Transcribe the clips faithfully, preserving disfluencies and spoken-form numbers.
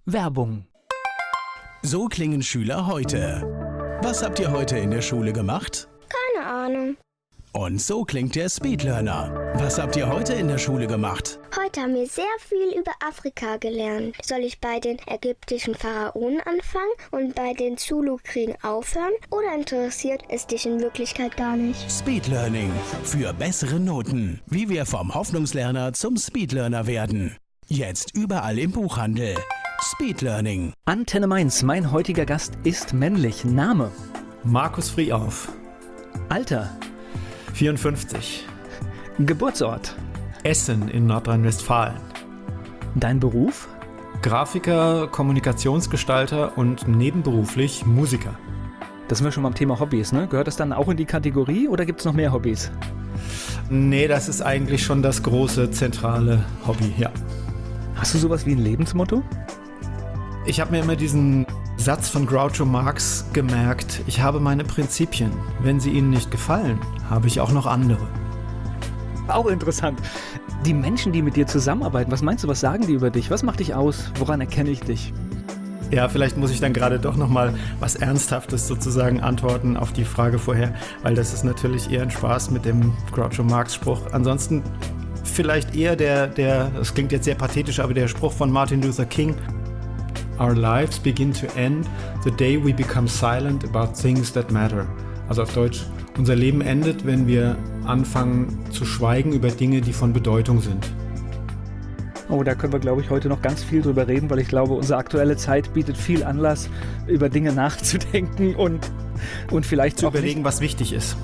Werbung. So klingen Schüler heute. Was habt ihr heute in der Schule gemacht? Keine Ahnung. Und so klingt der Speedlearner. Was habt ihr heute in der Schule gemacht? Heute haben wir sehr viel über Afrika gelernt. Soll ich bei den ägyptischen Pharaonen anfangen und bei den Zulu-Kriegen aufhören? Oder interessiert es dich in Wirklichkeit gar nicht? Speedlearning. Für bessere Noten. Wie wir vom Hoffnungslerner zum Speedlearner werden. Jetzt überall im Buchhandel. Speedlearning. Antenne Mainz, mein heutiger Gast ist männlich. Name? Markus Friehauf. Alter? vierundfünfzig. Geburtsort? Essen in Nordrhein-Westfalen. Dein Beruf? Grafiker, Kommunikationsgestalter und nebenberuflich Musiker. Das sind wir schon beim Thema Hobbys, ne? Gehört das dann auch in die Kategorie oder gibt es noch mehr Hobbys? Nee, das ist eigentlich schon das große, zentrale Hobby, ja. Hast du sowas wie ein Lebensmotto? Ich habe mir immer diesen Satz von Groucho Marx gemerkt: Ich habe meine Prinzipien. Wenn sie Ihnen nicht gefallen, habe ich auch noch andere. Auch interessant. Die Menschen, die mit dir zusammenarbeiten, was meinst du, was sagen die über dich? Was macht dich aus? Woran erkenne ich dich? Ja, vielleicht muss ich dann gerade doch nochmal was Ernsthaftes sozusagen antworten auf die Frage vorher, weil das ist natürlich eher ein Spaß mit dem Groucho Marx-Spruch. Ansonsten vielleicht eher der, der, das klingt jetzt sehr pathetisch, aber der Spruch von Martin Luther King: Our lives begin to end the day we become silent about things that matter. Also auf Deutsch: Unser Leben endet, wenn wir anfangen zu schweigen über Dinge, die von Bedeutung sind. Oh, da können wir, glaube ich, heute noch ganz viel drüber reden, weil ich glaube, unsere aktuelle Zeit bietet viel Anlass, über Dinge nachzudenken und, und vielleicht zu auch überlegen, nicht, was wichtig ist.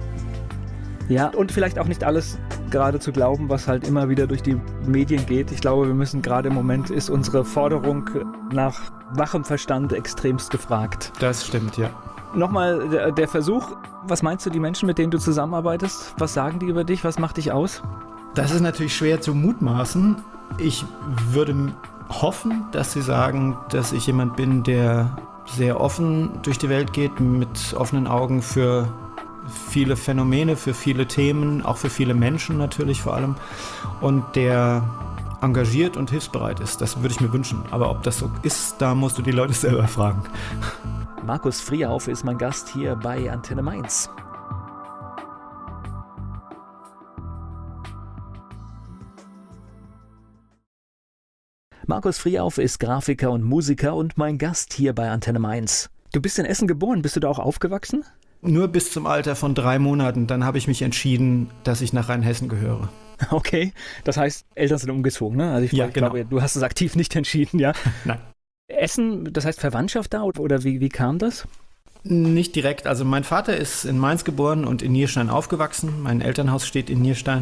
Ja, und vielleicht auch nicht alles gerade zu glauben, was halt immer wieder durch die Medien geht. Ich glaube, wir müssen gerade im Moment, ist unsere Forderung nach wachem Verstand extremst gefragt. Das stimmt, ja. Nochmal der, der Versuch: Was meinst du, die Menschen, mit denen du zusammenarbeitest, was sagen die über dich, was macht dich aus? Das ist natürlich schwer zu mutmaßen. Ich würde hoffen, dass sie sagen, dass ich jemand bin, der sehr offen durch die Welt geht, mit offenen Augen für viele Phänomene, für viele Themen, auch für viele Menschen natürlich vor allem, und der engagiert und hilfsbereit ist. Das würde ich mir wünschen. Aber ob das so ist, da musst du die Leute selber fragen. Markus Friehauf ist mein Gast hier bei Antenne Mainz. Markus Friehauf ist Grafiker und Musiker und mein Gast hier bei Antenne Mainz. Du bist in Essen geboren, bist du da auch aufgewachsen? Nur bis zum Alter von drei Monaten. Dann habe ich mich entschieden, dass ich nach Rheinhessen gehöre. Okay, das heißt, Eltern sind umgezogen, ne? Also ich, ja, ich genau. glaube, du hast es aktiv nicht entschieden, ja? Nein. Essen, das heißt Verwandtschaft da oder wie, wie kam das? Nicht direkt. Also mein Vater ist in Mainz geboren und in Nierstein aufgewachsen. Mein Elternhaus steht in Nierstein.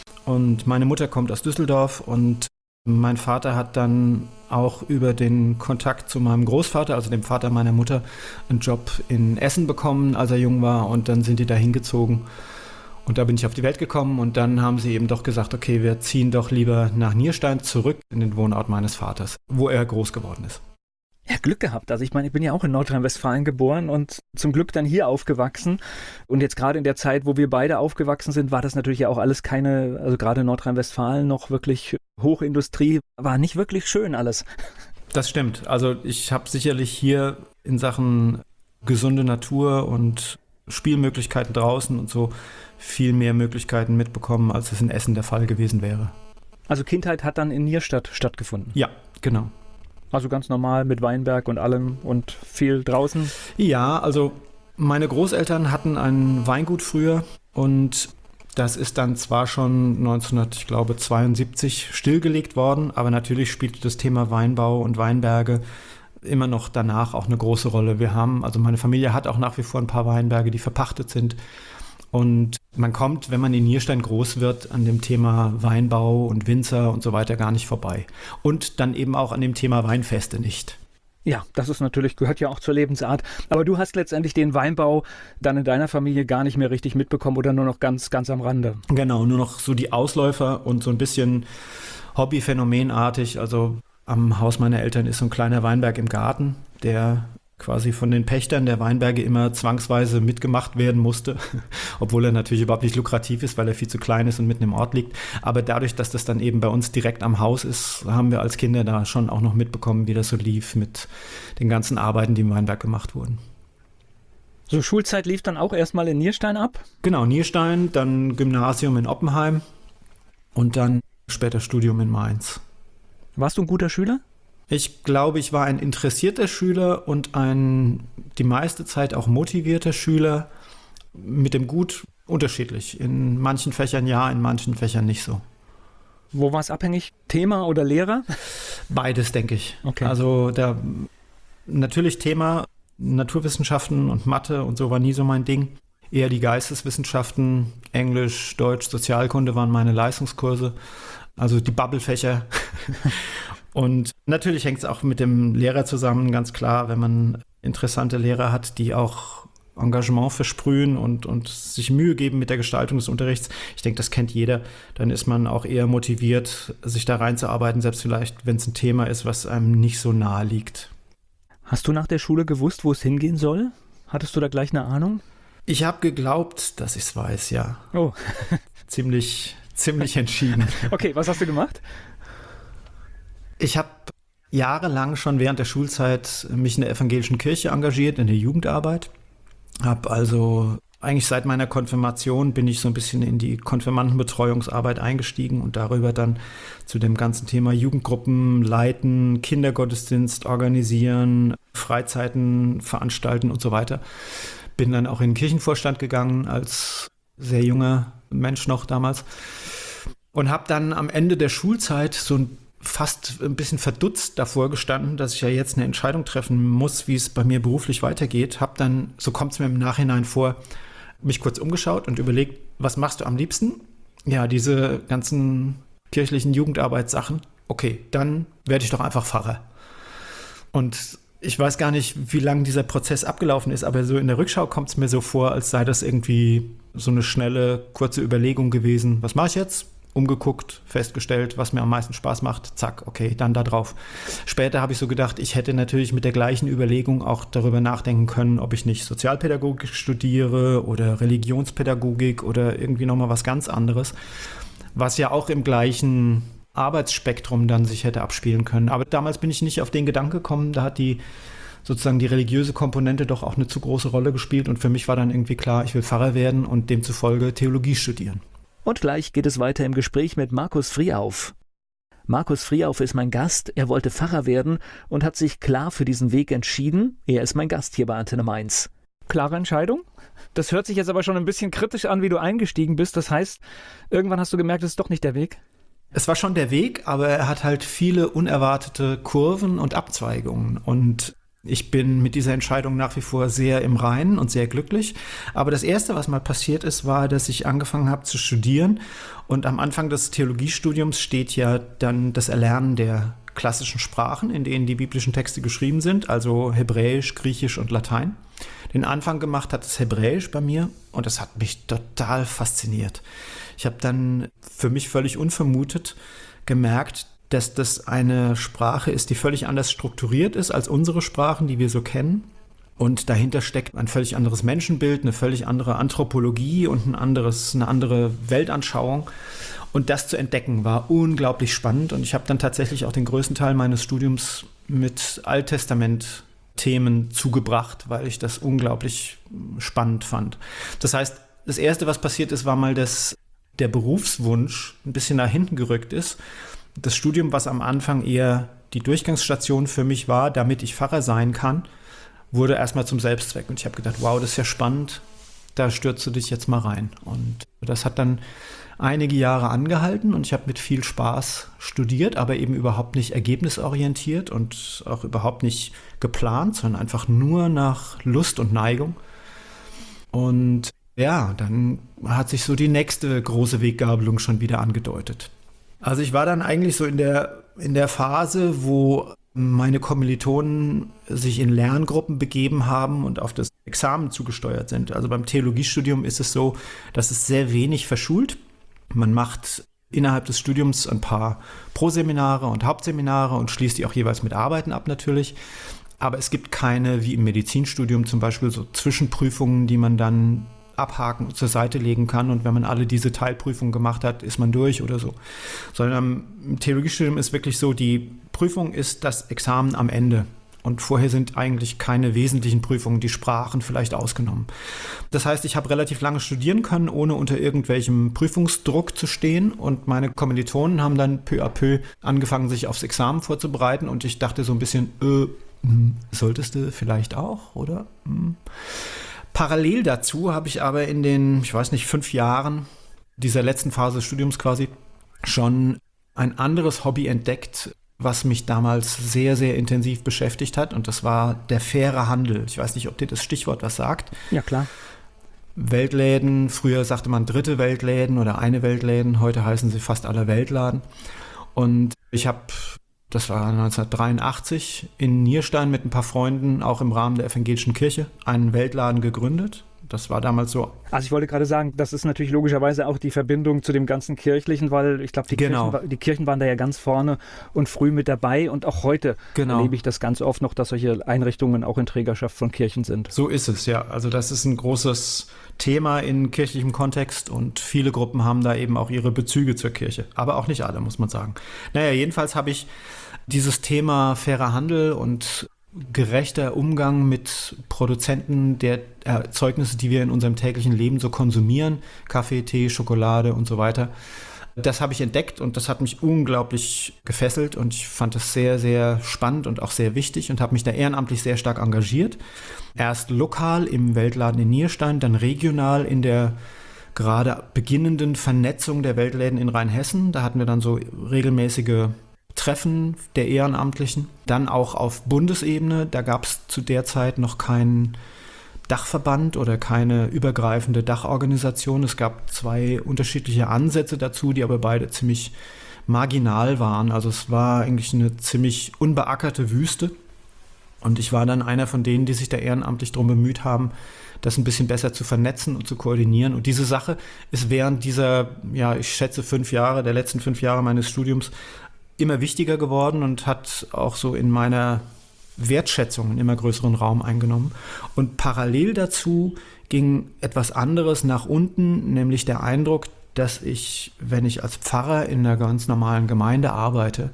Und meine Mutter kommt aus Düsseldorf und mein Vater hat dann auch über den Kontakt zu meinem Großvater, also dem Vater meiner Mutter, einen Job in Essen bekommen, als er jung war, und dann sind die da hingezogen. Und da bin ich auf die Welt gekommen und dann haben sie eben doch gesagt, okay, wir ziehen doch lieber nach Nierstein zurück in den Wohnort meines Vaters, wo er groß geworden ist. Ja, Glück gehabt. Also ich meine, ich bin ja auch in Nordrhein-Westfalen geboren und zum Glück dann hier aufgewachsen. Und jetzt gerade in der Zeit, wo wir beide aufgewachsen sind, war das natürlich ja auch alles keine, also gerade in Nordrhein-Westfalen noch wirklich Hochindustrie, war nicht wirklich schön alles. Das stimmt. Also ich habe sicherlich hier in Sachen gesunde Natur und Spielmöglichkeiten draußen und so viel mehr Möglichkeiten mitbekommen, als es in Essen der Fall gewesen wäre. Also Kindheit hat dann in Nierstadt stattgefunden? Ja, genau. Also ganz normal mit Weinberg und allem und viel draußen? Ja, also meine Großeltern hatten ein Weingut früher und das ist dann zwar schon neunzehnhundertzweiundsiebzig stillgelegt worden, aber natürlich spielte das Thema Weinbau und Weinberge immer noch danach auch eine große Rolle. Wir haben, also meine Familie hat auch nach wie vor ein paar Weinberge, die verpachtet sind. Und man kommt, wenn man in Nierstein groß wird, an dem Thema Weinbau und Winzer und so weiter gar nicht vorbei. Und dann eben auch an dem Thema Weinfeste nicht. Ja, das ist natürlich, gehört ja auch zur Lebensart. Aber du hast letztendlich den Weinbau dann in deiner Familie gar nicht mehr richtig mitbekommen oder nur noch ganz, ganz am Rande. Genau, nur noch so die Ausläufer und so ein bisschen hobbyphänomenartig. Also am Haus meiner Eltern ist so ein kleiner Weinberg im Garten, der quasi von den Pächtern der Weinberge immer zwangsweise mitgemacht werden musste, obwohl er natürlich überhaupt nicht lukrativ ist, weil er viel zu klein ist und mitten im Ort liegt. Aber dadurch, dass das dann eben bei uns direkt am Haus ist, haben wir als Kinder da schon auch noch mitbekommen, wie das so lief mit den ganzen Arbeiten, die im Weinberg gemacht wurden. So, Schulzeit lief dann auch erstmal in Nierstein ab? Genau, Nierstein, dann Gymnasium in Oppenheim und dann später Studium in Mainz. Warst du ein guter Schüler? Ich glaube, ich war ein interessierter Schüler und ein die meiste Zeit auch motivierter Schüler, mit dem Gut unterschiedlich. In manchen Fächern ja, in manchen Fächern nicht so. Wo war es abhängig? Thema oder Lehrer? Beides, denke ich. Okay. Also da natürlich Thema Naturwissenschaften und Mathe und so war nie so mein Ding. Eher die Geisteswissenschaften, Englisch, Deutsch, Sozialkunde waren meine Leistungskurse. Also die Bubble-Fächer. Und natürlich hängt es auch mit dem Lehrer zusammen, ganz klar, wenn man interessante Lehrer hat, die auch Engagement versprühen und, und sich Mühe geben mit der Gestaltung des Unterrichts. Ich denke, das kennt jeder. Dann ist man auch eher motiviert, sich da reinzuarbeiten, selbst vielleicht, wenn es ein Thema ist, was einem nicht so nahe liegt. Hast du nach der Schule gewusst, wo es hingehen soll? Hattest du da gleich eine Ahnung? Ich habe geglaubt, dass ich es weiß, ja. Oh. Ziemlich, ziemlich entschieden. Okay, was hast du gemacht? Ich habe jahrelang schon während der Schulzeit mich in der evangelischen Kirche engagiert, in der Jugendarbeit. Habe also eigentlich seit meiner Konfirmation bin ich so ein bisschen in die Konfirmandenbetreuungsarbeit eingestiegen und darüber dann zu dem ganzen Thema Jugendgruppen leiten, Kindergottesdienst organisieren, Freizeiten veranstalten und so weiter. Bin dann auch in den Kirchenvorstand gegangen als sehr junger Mensch noch damals und habe dann am Ende der Schulzeit so ein fast ein bisschen verdutzt davor gestanden, dass ich ja jetzt eine Entscheidung treffen muss, wie es bei mir beruflich weitergeht. Habe dann, so kommt es mir im Nachhinein vor, mich kurz umgeschaut und überlegt, was machst du am liebsten? Ja, diese ganzen kirchlichen Jugendarbeitssachen. Okay, dann werde ich doch einfach Pfarrer. Und ich weiß gar nicht, wie lange dieser Prozess abgelaufen ist, aber so in der Rückschau kommt es mir so vor, als sei das irgendwie so eine schnelle, kurze Überlegung gewesen. Was mache ich jetzt? Umgeguckt, festgestellt, was mir am meisten Spaß macht, zack, okay, dann da drauf. Später habe ich so gedacht, ich hätte natürlich mit der gleichen Überlegung auch darüber nachdenken können, ob ich nicht Sozialpädagogik studiere oder Religionspädagogik oder irgendwie nochmal was ganz anderes, was ja auch im gleichen Arbeitsspektrum dann sich hätte abspielen können. Aber damals bin ich nicht auf den Gedanken gekommen, da hat die sozusagen die religiöse Komponente doch auch eine zu große Rolle gespielt und für mich war dann irgendwie klar, ich will Pfarrer werden und demzufolge Theologie studieren. Und gleich geht es weiter im Gespräch mit Markus Friehauf. Markus Friehauf ist mein Gast, er wollte Pfarrer werden und hat sich klar für diesen Weg entschieden. Er ist mein Gast hier bei Antenne Mainz. Klare Entscheidung? Das hört sich jetzt aber schon ein bisschen kritisch an, wie du eingestiegen bist. Das heißt, irgendwann hast du gemerkt, es ist doch nicht der Weg? Es war schon der Weg, aber er hat halt viele unerwartete Kurven und Abzweigungen und ich bin mit dieser Entscheidung nach wie vor sehr im Reinen und sehr glücklich. Aber das Erste, was mal passiert ist, war, dass ich angefangen habe zu studieren. Und am Anfang des Theologiestudiums steht ja dann das Erlernen der klassischen Sprachen, in denen die biblischen Texte geschrieben sind, also Hebräisch, Griechisch und Latein. Den Anfang gemacht hat das Hebräisch bei mir und das hat mich total fasziniert. Ich habe dann für mich völlig unvermutet gemerkt, dass das eine Sprache ist, die völlig anders strukturiert ist als unsere Sprachen, die wir so kennen. Und dahinter steckt ein völlig anderes Menschenbild, eine völlig andere Anthropologie und ein anderes, eine andere Weltanschauung. Und das zu entdecken war unglaublich spannend. Und ich habe dann tatsächlich auch den größten Teil meines Studiums mit Alttestament-Themen zugebracht, weil ich das unglaublich spannend fand. Das heißt, das Erste, was passiert ist, war mal, dass der Berufswunsch ein bisschen nach hinten gerückt ist. Das Studium, was am Anfang eher die Durchgangsstation für mich war, damit ich Pfarrer sein kann, wurde erstmal zum Selbstzweck. Und ich habe gedacht, wow, das ist ja spannend, da stürzt du dich jetzt mal rein. Und das hat dann einige Jahre angehalten und ich habe mit viel Spaß studiert, aber eben überhaupt nicht ergebnisorientiert und auch überhaupt nicht geplant, sondern einfach nur nach Lust und Neigung. Und ja, dann hat sich so die nächste große Weggabelung schon wieder angedeutet. Also ich war dann eigentlich so in der, in der Phase, wo meine Kommilitonen sich in Lerngruppen begeben haben und auf das Examen zugesteuert sind. Also beim Theologiestudium ist es so, dass es sehr wenig verschult. Man macht innerhalb des Studiums ein paar Proseminare und Hauptseminare und schließt die auch jeweils mit Arbeiten ab natürlich. Aber es gibt keine, wie im Medizinstudium zum Beispiel, so Zwischenprüfungen, die man dann abhaken und zur Seite legen kann. Und wenn man alle diese Teilprüfungen gemacht hat, ist man durch oder so. Sondern im Theologiestudium ist wirklich so, die Prüfung ist das Examen am Ende. Und vorher sind eigentlich keine wesentlichen Prüfungen, die Sprachen vielleicht ausgenommen. Das heißt, ich habe relativ lange studieren können, ohne unter irgendwelchem Prüfungsdruck zu stehen. Und meine Kommilitonen haben dann peu à peu angefangen, sich aufs Examen vorzubereiten. Und ich dachte so ein bisschen, äh, hm, solltest du vielleicht auch, oder? Hm. Parallel dazu habe ich aber in den, ich weiß nicht, fünf Jahren dieser letzten Phase des Studiums quasi schon ein anderes Hobby entdeckt, was mich damals sehr, sehr intensiv beschäftigt hat. Und das war der faire Handel. Ich weiß nicht, ob dir das Stichwort was sagt. Ja, klar. Weltläden, früher sagte man dritte Weltläden oder eine Weltläden, heute heißen sie fast alle Weltladen. Und ich habe, das war neunzehnhundertdreiundachtzig, in Nierstein mit ein paar Freunden, auch im Rahmen der evangelischen Kirche, einen Weltladen gegründet. Das war damals so. Also ich wollte gerade sagen, das ist natürlich logischerweise auch die Verbindung zu dem ganzen Kirchlichen, weil ich glaube, die, genau. Kirchen, die Kirchen waren da ja ganz vorne und früh mit dabei. Und auch heute genau. erlebe ich das ganz oft noch, dass solche Einrichtungen auch in Trägerschaft von Kirchen sind. So ist es, ja. Also das ist ein großes Thema in kirchlichem Kontext und viele Gruppen haben da eben auch ihre Bezüge zur Kirche. Aber auch nicht alle, muss man sagen. Naja, jedenfalls habe ich dieses Thema fairer Handel und gerechter Umgang mit Produzenten der Erzeugnisse, die wir in unserem täglichen Leben so konsumieren, Kaffee, Tee, Schokolade und so weiter. Das habe ich entdeckt und das hat mich unglaublich gefesselt und ich fand das sehr, sehr spannend und auch sehr wichtig und habe mich da ehrenamtlich sehr stark engagiert. Erst lokal im Weltladen in Nierstein, dann regional in der gerade beginnenden Vernetzung der Weltläden in Rheinhessen. Da hatten wir dann so regelmäßige Treffen der Ehrenamtlichen. Dann auch auf Bundesebene, da gab es zu der Zeit noch keinen Dachverband oder keine übergreifende Dachorganisation. Es gab zwei unterschiedliche Ansätze dazu, die aber beide ziemlich marginal waren. Also es war eigentlich eine ziemlich unbeackerte Wüste. Und ich war dann einer von denen, die sich da ehrenamtlich darum bemüht haben, das ein bisschen besser zu vernetzen und zu koordinieren. Und diese Sache ist während dieser, ja, ich schätze fünf Jahre, der letzten fünf Jahre meines Studiums immer wichtiger geworden und hat auch so in meiner Wertschätzung einen immer größeren Raum eingenommen. Und parallel dazu ging etwas anderes nach unten, nämlich der Eindruck, dass ich, wenn ich als Pfarrer in einer ganz normalen Gemeinde arbeite,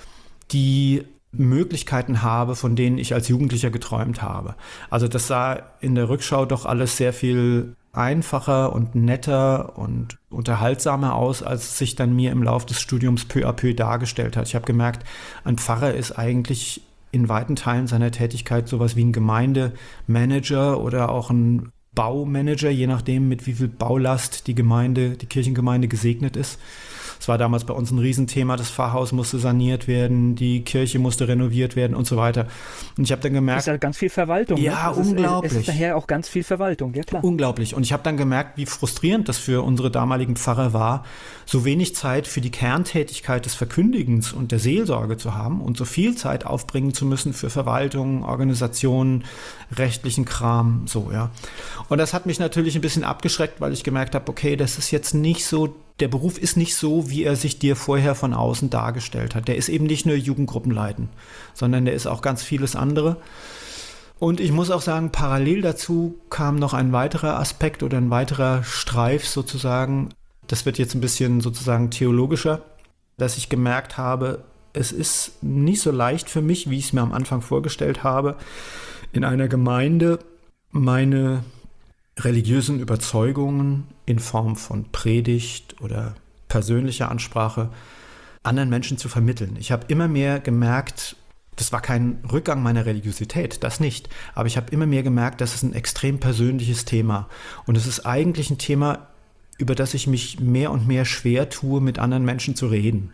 die Möglichkeiten habe, von denen ich als Jugendlicher geträumt habe. Also das sah in der Rückschau doch alles sehr viel einfacher und netter und unterhaltsamer aus, als es sich dann mir im Laufe des Studiums peu à peu dargestellt hat. Ich habe gemerkt, ein Pfarrer ist eigentlich in weiten Teilen seiner Tätigkeit sowas wie ein Gemeindemanager oder auch ein Baumanager, je nachdem, mit wie viel Baulast die Gemeinde, die Kirchengemeinde gesegnet ist. Es war damals bei uns ein Riesenthema, das Pfarrhaus musste saniert werden, die Kirche musste renoviert werden und so weiter. Und ich habe dann gemerkt... Das ist ja ganz viel Verwaltung. Ja, ne? unglaublich. Ist, es ist daher auch ganz viel Verwaltung, ja klar. Unglaublich. Und ich habe dann gemerkt, wie frustrierend das für unsere damaligen Pfarrer war, so wenig Zeit für die Kerntätigkeit des Verkündigens und der Seelsorge zu haben und so viel Zeit aufbringen zu müssen für Verwaltung, Organisationen, rechtlichen Kram, so, ja. Und das hat mich natürlich ein bisschen abgeschreckt, weil ich gemerkt habe, okay, das ist jetzt nicht so, der Beruf ist nicht so, wie er sich dir vorher von außen dargestellt hat. Der ist eben nicht nur Jugendgruppen leiten, sondern der ist auch ganz vieles andere. Und ich muss auch sagen, parallel dazu kam noch ein weiterer Aspekt oder ein weiterer Streif sozusagen. Das wird jetzt ein bisschen sozusagen theologischer, dass ich gemerkt habe, es ist nicht so leicht für mich, wie ich es mir am Anfang vorgestellt habe, in einer Gemeinde meine religiösen Überzeugungen in Form von Predigt oder persönlicher Ansprache anderen Menschen zu vermitteln. Ich habe immer mehr gemerkt, das war kein Rückgang meiner Religiosität, das nicht, aber ich habe immer mehr gemerkt, das ist ein extrem persönliches Thema und es ist eigentlich ein Thema, über das ich mich mehr und mehr schwer tue, mit anderen Menschen zu reden,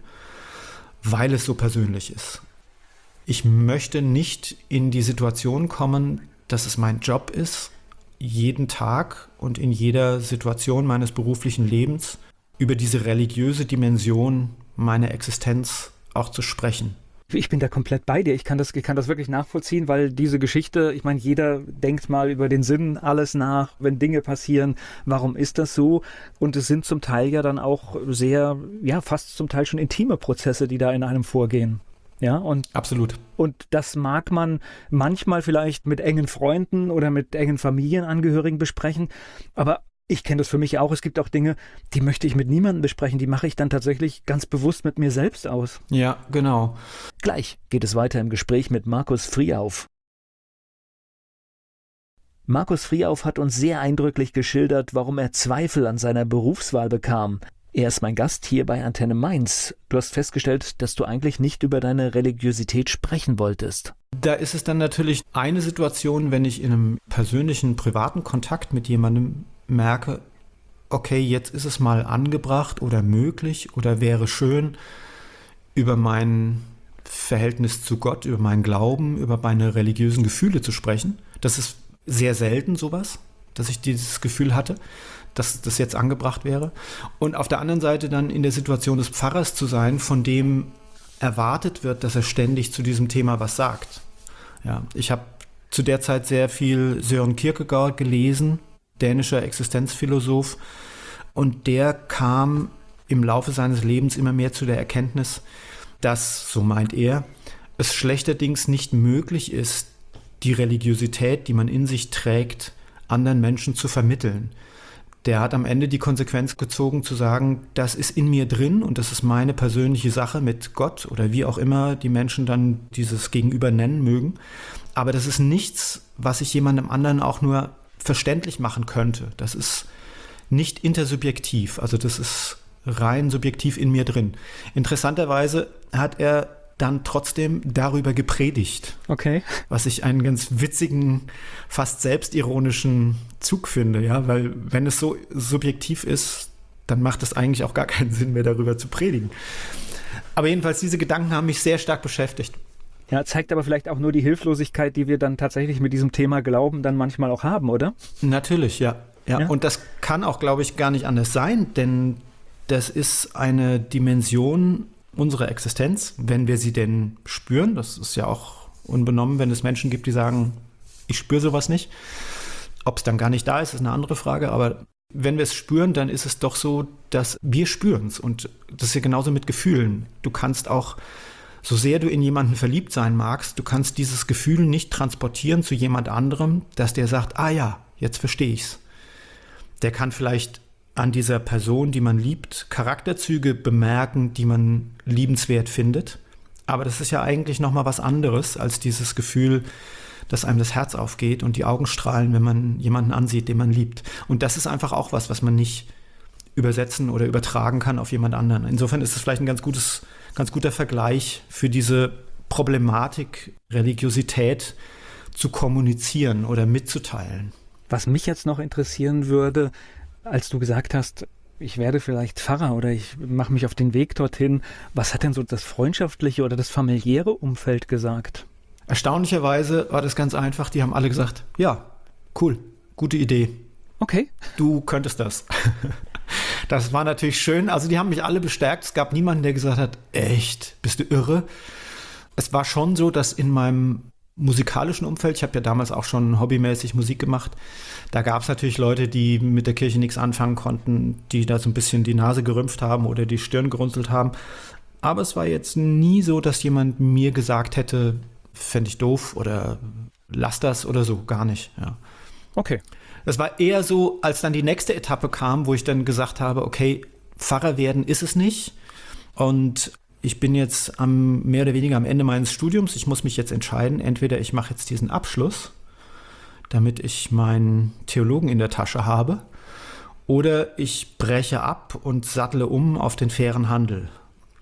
weil es so persönlich ist. Ich möchte nicht in die Situation kommen, dass es mein Job ist, jeden Tag und in jeder Situation meines beruflichen Lebens über diese religiöse Dimension meiner Existenz auch zu sprechen. Ich bin da komplett bei dir. Ich kann das, ich kann das wirklich nachvollziehen, weil diese Geschichte, ich meine, jeder denkt mal über den Sinn alles nach, wenn Dinge passieren, warum ist das so? Und es sind zum Teil ja dann auch sehr, ja, fast zum Teil schon intime Prozesse, die da in einem vorgehen. Ja, und Absolut. Und das mag man manchmal vielleicht mit engen Freunden oder mit engen Familienangehörigen besprechen, aber ich kenne das für mich auch. Es gibt auch Dinge, die möchte ich mit niemandem besprechen, die mache ich dann tatsächlich ganz bewusst mit mir selbst aus. Ja, genau. Gleich geht es weiter im Gespräch mit Markus Friehauf. Markus Friehauf hat uns sehr eindrücklich geschildert, warum er Zweifel an seiner Berufswahl bekam. Er ist mein Gast hier bei Antenne Mainz. Du hast festgestellt, dass du eigentlich nicht über deine Religiosität sprechen wolltest. Da ist es dann natürlich eine Situation, wenn ich in einem persönlichen, privaten Kontakt mit jemandem merke, okay, jetzt ist es mal angebracht oder möglich oder wäre schön, über mein Verhältnis zu Gott, über meinen Glauben, über meine religiösen Gefühle zu sprechen. Das ist sehr selten sowas, dass ich dieses Gefühl hatte, dass das jetzt angebracht wäre. Und auf der anderen Seite dann in der Situation des Pfarrers zu sein, von dem erwartet wird, dass er ständig zu diesem Thema was sagt. Ja, ich habe zu der Zeit sehr viel Søren Kierkegaard gelesen, dänischer Existenzphilosoph, und der kam im Laufe seines Lebens immer mehr zu der Erkenntnis, dass, so meint er, es schlechterdings nicht möglich ist, die Religiosität, die man in sich trägt, anderen Menschen zu vermitteln. Der hat am Ende die Konsequenz gezogen, zu sagen, das ist in mir drin und das ist meine persönliche Sache mit Gott oder wie auch immer die Menschen dann dieses Gegenüber nennen mögen. Aber das ist nichts, was ich jemandem anderen auch nur verständlich machen könnte. Das ist nicht intersubjektiv, also das ist rein subjektiv in mir drin. Interessanterweise hat er dann trotzdem darüber gepredigt. Okay. Was ich einen ganz witzigen, fast selbstironischen Zug finde, ja, weil wenn es so subjektiv ist, dann macht es eigentlich auch gar keinen Sinn mehr, darüber zu predigen. Aber jedenfalls, diese Gedanken haben mich sehr stark beschäftigt. Ja, zeigt aber vielleicht auch nur die Hilflosigkeit, die wir dann tatsächlich mit diesem Thema Glauben dann manchmal auch haben, oder? Natürlich, ja. Ja, ja. Und das kann auch, glaube ich, gar nicht anders sein, denn das ist eine Dimension unserer Existenz, wenn wir sie denn spüren. Das ist ja auch unbenommen, wenn es Menschen gibt, die sagen, ich spüre sowas nicht. Ob es dann gar nicht da ist, ist eine andere Frage. Aber wenn wir es spüren, dann ist es doch so, dass wir spüren es. Und das ist ja genauso mit Gefühlen. Du kannst auch, so sehr du in jemanden verliebt sein magst, du kannst dieses Gefühl nicht transportieren zu jemand anderem, dass der sagt, ah ja, jetzt verstehe ich's. Der kann vielleicht an dieser Person, die man liebt, Charakterzüge bemerken, die man liebenswert findet. Aber das ist ja eigentlich nochmal was anderes als dieses Gefühl, dass einem das Herz aufgeht und die Augen strahlen, wenn man jemanden ansieht, den man liebt. Und das ist einfach auch was, was man nicht übersetzen oder übertragen kann auf jemand anderen. Insofern ist es vielleicht ein ganz gutes, ganz guter Vergleich für diese Problematik, Religiosität zu kommunizieren oder mitzuteilen. Was mich jetzt noch interessieren würde, als du gesagt hast, ich werde vielleicht Pfarrer oder ich mache mich auf den Weg dorthin, was hat denn so das freundschaftliche oder das familiäre Umfeld gesagt? Erstaunlicherweise war das ganz einfach. Die haben alle gesagt, ja, cool, gute Idee. Okay. Du könntest das. Das war natürlich schön. Also die haben mich alle bestärkt. Es gab niemanden, der gesagt hat, echt, bist du irre? Es war schon so, dass in meinem musikalischen Umfeld, ich habe ja damals auch schon hobbymäßig Musik gemacht, da gab es natürlich Leute, die mit der Kirche nichts anfangen konnten, die da so ein bisschen die Nase gerümpft haben oder die Stirn gerunzelt haben. Aber es war jetzt nie so, dass jemand mir gesagt hätte, fände ich doof oder lass das oder so, gar nicht. Ja. Okay. Es war eher so, als dann die nächste Etappe kam, wo ich dann gesagt habe, okay, Pfarrer werden ist es nicht und ich bin jetzt am, mehr oder weniger am Ende meines Studiums. Ich muss mich jetzt entscheiden, entweder ich mache jetzt diesen Abschluss, damit ich meinen Theologen in der Tasche habe, oder ich breche ab und sattle um auf den fairen Handel.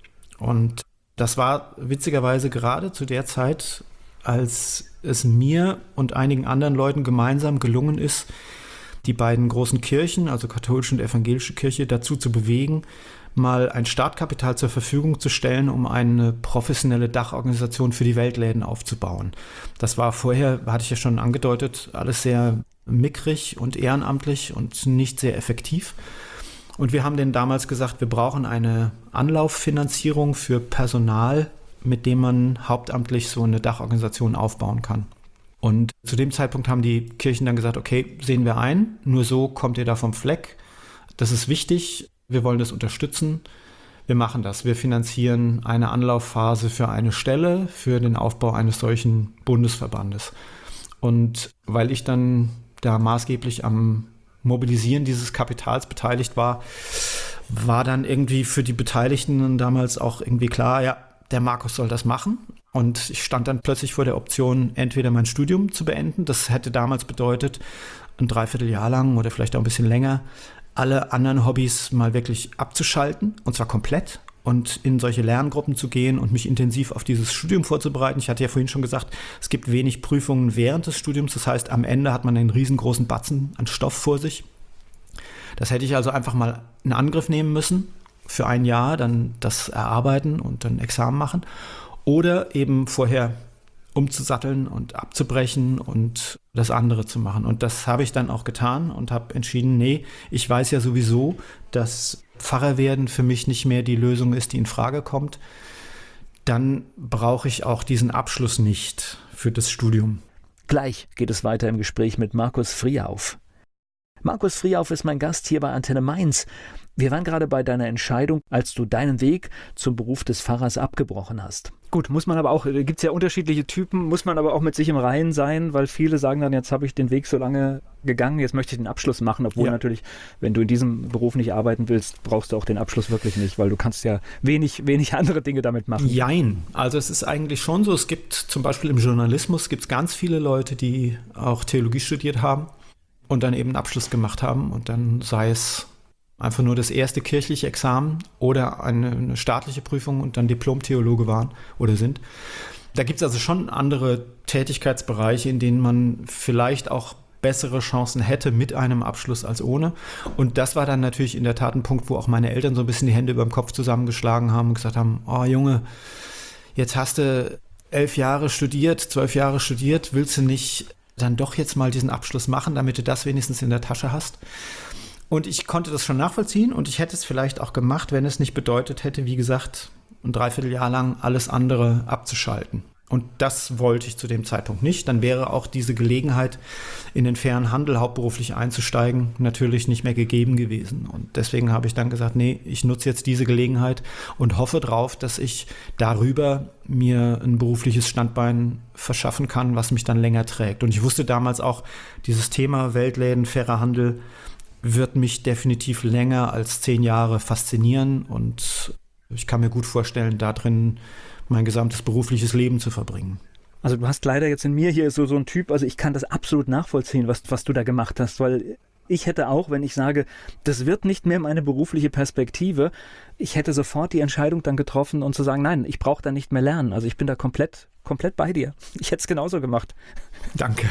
Und das war witzigerweise gerade zu der Zeit, als es mir und einigen anderen Leuten gemeinsam gelungen ist, die beiden großen Kirchen, also katholische und evangelische Kirche, dazu zu bewegen, mal ein Startkapital zur Verfügung zu stellen, um eine professionelle Dachorganisation für die Weltläden aufzubauen. Das war vorher, hatte ich ja schon angedeutet, alles sehr mickrig und ehrenamtlich und nicht sehr effektiv. Und wir haben denen damals gesagt, wir brauchen eine Anlauffinanzierung für Personal, mit dem man hauptamtlich so eine Dachorganisation aufbauen kann. Und zu dem Zeitpunkt haben die Kirchen dann gesagt, okay, sehen wir ein, nur so kommt ihr da vom Fleck. Das ist wichtig. Wir wollen das unterstützen. wir machen das. Wir finanzieren eine Anlaufphase für eine Stelle, für den Aufbau eines solchen Bundesverbandes. Und weil ich dann da maßgeblich am Mobilisieren dieses Kapitals beteiligt war, war dann irgendwie für die Beteiligten damals auch irgendwie klar, ja, der Markus soll das machen. Und ich stand dann plötzlich vor der Option, entweder mein Studium zu beenden. Das hätte damals bedeutet, ein Dreivierteljahr lang oder vielleicht auch ein bisschen länger, alle anderen Hobbys mal wirklich abzuschalten, und zwar komplett, und in solche Lerngruppen zu gehen und mich intensiv auf dieses Studium vorzubereiten. Ich hatte ja vorhin schon gesagt, es gibt wenig Prüfungen während des Studiums. Das heißt, am Ende hat man einen riesengroßen Batzen an Stoff vor sich. Das hätte ich also einfach mal in Angriff nehmen müssen, für ein Jahr dann das erarbeiten und dann Examen machen. Oder eben vorher umzusatteln und abzubrechen und das andere zu machen. Und das habe ich dann auch getan und habe entschieden, nee, ich weiß ja sowieso, dass Pfarrer werden für mich nicht mehr die Lösung ist, die in Frage kommt. Dann brauche ich auch diesen Abschluss nicht für das Studium. Gleich geht es weiter im Gespräch mit Markus Friehauf. Markus Friehauf ist mein Gast hier bei Antenne Mainz. Wir waren gerade bei deiner Entscheidung, als du deinen Weg zum Beruf des Pfarrers abgebrochen hast. Gut, muss man aber auch, gibt es ja unterschiedliche Typen, muss man aber auch mit sich im Reinen sein, weil viele sagen dann, jetzt habe ich den Weg so lange gegangen, jetzt möchte ich den Abschluss machen, obwohl ja. natürlich, wenn du in diesem Beruf nicht arbeiten willst, brauchst du auch den Abschluss wirklich nicht, weil du kannst ja wenig, wenig andere Dinge damit machen. Jein, also es ist eigentlich schon so, es gibt zum Beispiel im Journalismus gibt es ganz viele Leute, die auch Theologie studiert haben und dann eben einen Abschluss gemacht haben und dann sei es einfach nur das erste kirchliche Examen oder eine, eine staatliche Prüfung und dann Diplom-Theologe waren oder sind. Da gibt es also schon andere Tätigkeitsbereiche, in denen man vielleicht auch bessere Chancen hätte mit einem Abschluss als ohne. Und das war dann natürlich in der Tat ein Punkt, wo auch meine Eltern so ein bisschen die Hände über dem Kopf zusammengeschlagen haben und gesagt haben, oh Junge, jetzt hast du elf Jahre studiert, zwölf Jahre studiert, willst du nicht dann doch jetzt mal diesen Abschluss machen, damit du das wenigstens in der Tasche hast? Und ich konnte das schon nachvollziehen und ich hätte es vielleicht auch gemacht, wenn es nicht bedeutet hätte, wie gesagt, ein Dreivierteljahr lang alles andere abzuschalten. Und das wollte ich zu dem Zeitpunkt nicht. Dann wäre auch diese Gelegenheit, in den fairen Handel hauptberuflich einzusteigen, natürlich nicht mehr gegeben gewesen. Und deswegen habe ich dann gesagt, nee, ich nutze jetzt diese Gelegenheit und hoffe drauf, dass ich darüber mir ein berufliches Standbein verschaffen kann, was mich dann länger trägt. Und ich wusste damals auch, dieses Thema Weltläden, fairer Handel wird mich definitiv länger als zehn Jahre faszinieren und ich kann mir gut vorstellen, da drin mein gesamtes berufliches Leben zu verbringen. Also du hast leider jetzt in mir hier so, so ein Typ, also ich kann das absolut nachvollziehen, was, was du da gemacht hast, weil ich hätte auch, wenn ich sage, das wird nicht mehr meine berufliche Perspektive, ich hätte sofort die Entscheidung dann getroffen und zu sagen, nein, ich brauche da nicht mehr lernen. Also ich bin da komplett, komplett bei dir. Ich hätte es genauso gemacht. Danke.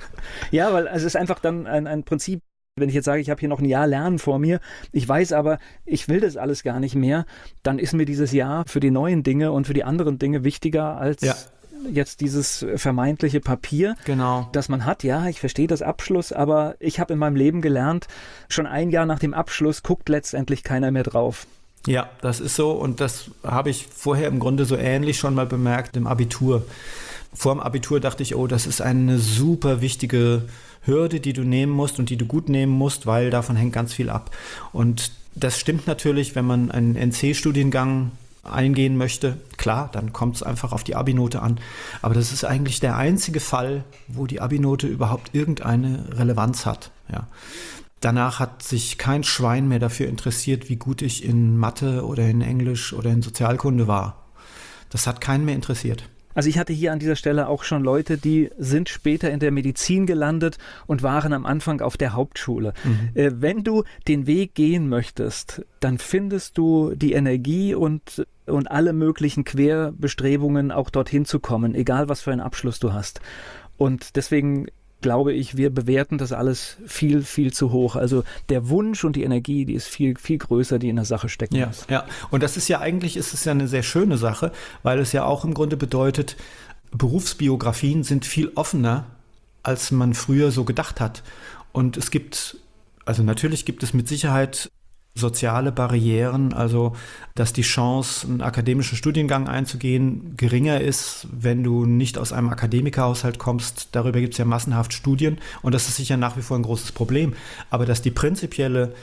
Ja, weil es ist einfach dann ein, ein Prinzip, wenn ich jetzt sage, ich habe hier noch ein Jahr Lernen vor mir, ich weiß aber, ich will das alles gar nicht mehr, dann ist mir dieses Jahr für die neuen Dinge und für die anderen Dinge wichtiger als ja. jetzt dieses vermeintliche Papier, genau. das man hat. Ja, ich verstehe das Abschluss, aber ich habe in meinem Leben gelernt, schon ein Jahr nach dem Abschluss guckt letztendlich keiner mehr drauf. Ja, das ist so und das habe ich vorher im Grunde so ähnlich schon mal bemerkt im Abitur. Vor dem Abitur dachte ich, oh, das ist eine super wichtige Hürde, die du nehmen musst und die du gut nehmen musst, weil davon hängt ganz viel ab. Und das stimmt natürlich, wenn man einen N C-Studiengang eingehen möchte. Klar, dann kommt es einfach auf die Abi-Note an. Aber das ist eigentlich der einzige Fall, wo die Abi-Note überhaupt irgendeine Relevanz hat. Ja. Danach hat sich kein Schwein mehr dafür interessiert, wie gut ich in Mathe oder in Englisch oder in Sozialkunde war. Das hat keinen mehr interessiert. Also ich hatte hier an dieser Stelle auch schon Leute, die sind später in der Medizin gelandet und waren am Anfang auf der Hauptschule. Mhm. Äh, wenn du den Weg gehen möchtest, dann findest du die Energie und, und alle möglichen Querbestrebungen, auch dorthin zu kommen, egal was für einen Abschluss du hast. Und deswegen glaube ich, wir bewerten das alles viel, viel zu hoch. Also der Wunsch und die Energie, die ist viel, viel größer, die in der Sache stecken ja, muss. Ja, und das ist ja eigentlich, ist es ja eine sehr schöne Sache, weil es ja auch im Grunde bedeutet, Berufsbiografien sind viel offener, als man früher so gedacht hat. Und es gibt, also natürlich gibt es mit Sicherheit soziale Barrieren, also dass die Chance, einen akademischen Studiengang einzugehen, geringer ist, wenn du nicht aus einem Akademikerhaushalt kommst. Darüber gibt es ja massenhaft Studien und das ist sicher nach wie vor ein großes Problem. Aber dass die prinzipielle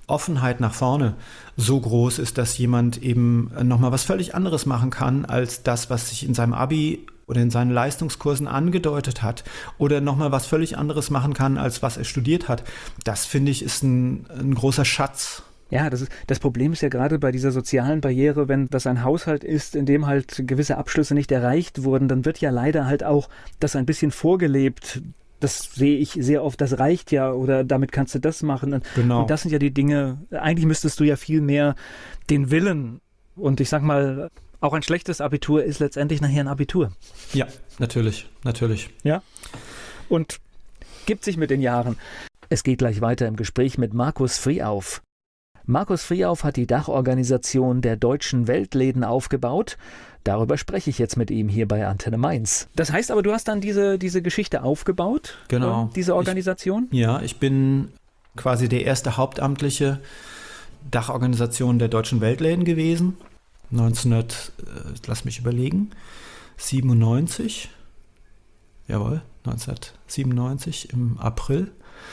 Offenheit nach vorne so groß ist, dass jemand eben nochmal was völlig anderes machen kann, als das, was sich in seinem Abi oder in seinen Leistungskursen angedeutet hat oder nochmal was völlig anderes machen kann, als was er studiert hat. Das, finde ich, ist ein, ein großer Schatz. Ja, das ist, das Problem ist ja gerade bei dieser sozialen Barriere, wenn das ein Haushalt ist, in dem halt gewisse Abschlüsse nicht erreicht wurden, dann wird ja leider halt auch das ein bisschen vorgelebt. Das sehe ich sehr oft, das reicht ja oder damit kannst du das machen. Und, genau. und das sind ja die Dinge, eigentlich müsstest du ja viel mehr den Willen und ich sag mal, auch ein schlechtes Abitur ist letztendlich nachher ein Abitur. Ja, natürlich, natürlich. Ja, und gibt sich mit den Jahren. Es geht gleich weiter im Gespräch mit Markus Friehauf. Markus Friehauf hat die Dachorganisation der deutschen Weltläden aufgebaut. Darüber spreche ich jetzt mit ihm hier bei Antenne Mainz. Das heißt aber, du hast dann diese, diese Geschichte aufgebaut? Genau. Äh, diese Organisation? Ich, ja, ich bin quasi der erste hauptamtliche Dachorganisation der deutschen Weltläden gewesen. neunzehnhundert, äh, lass mich überlegen, siebenundneunzig. Jawohl, neunzehnhundertsiebenundneunzig im April.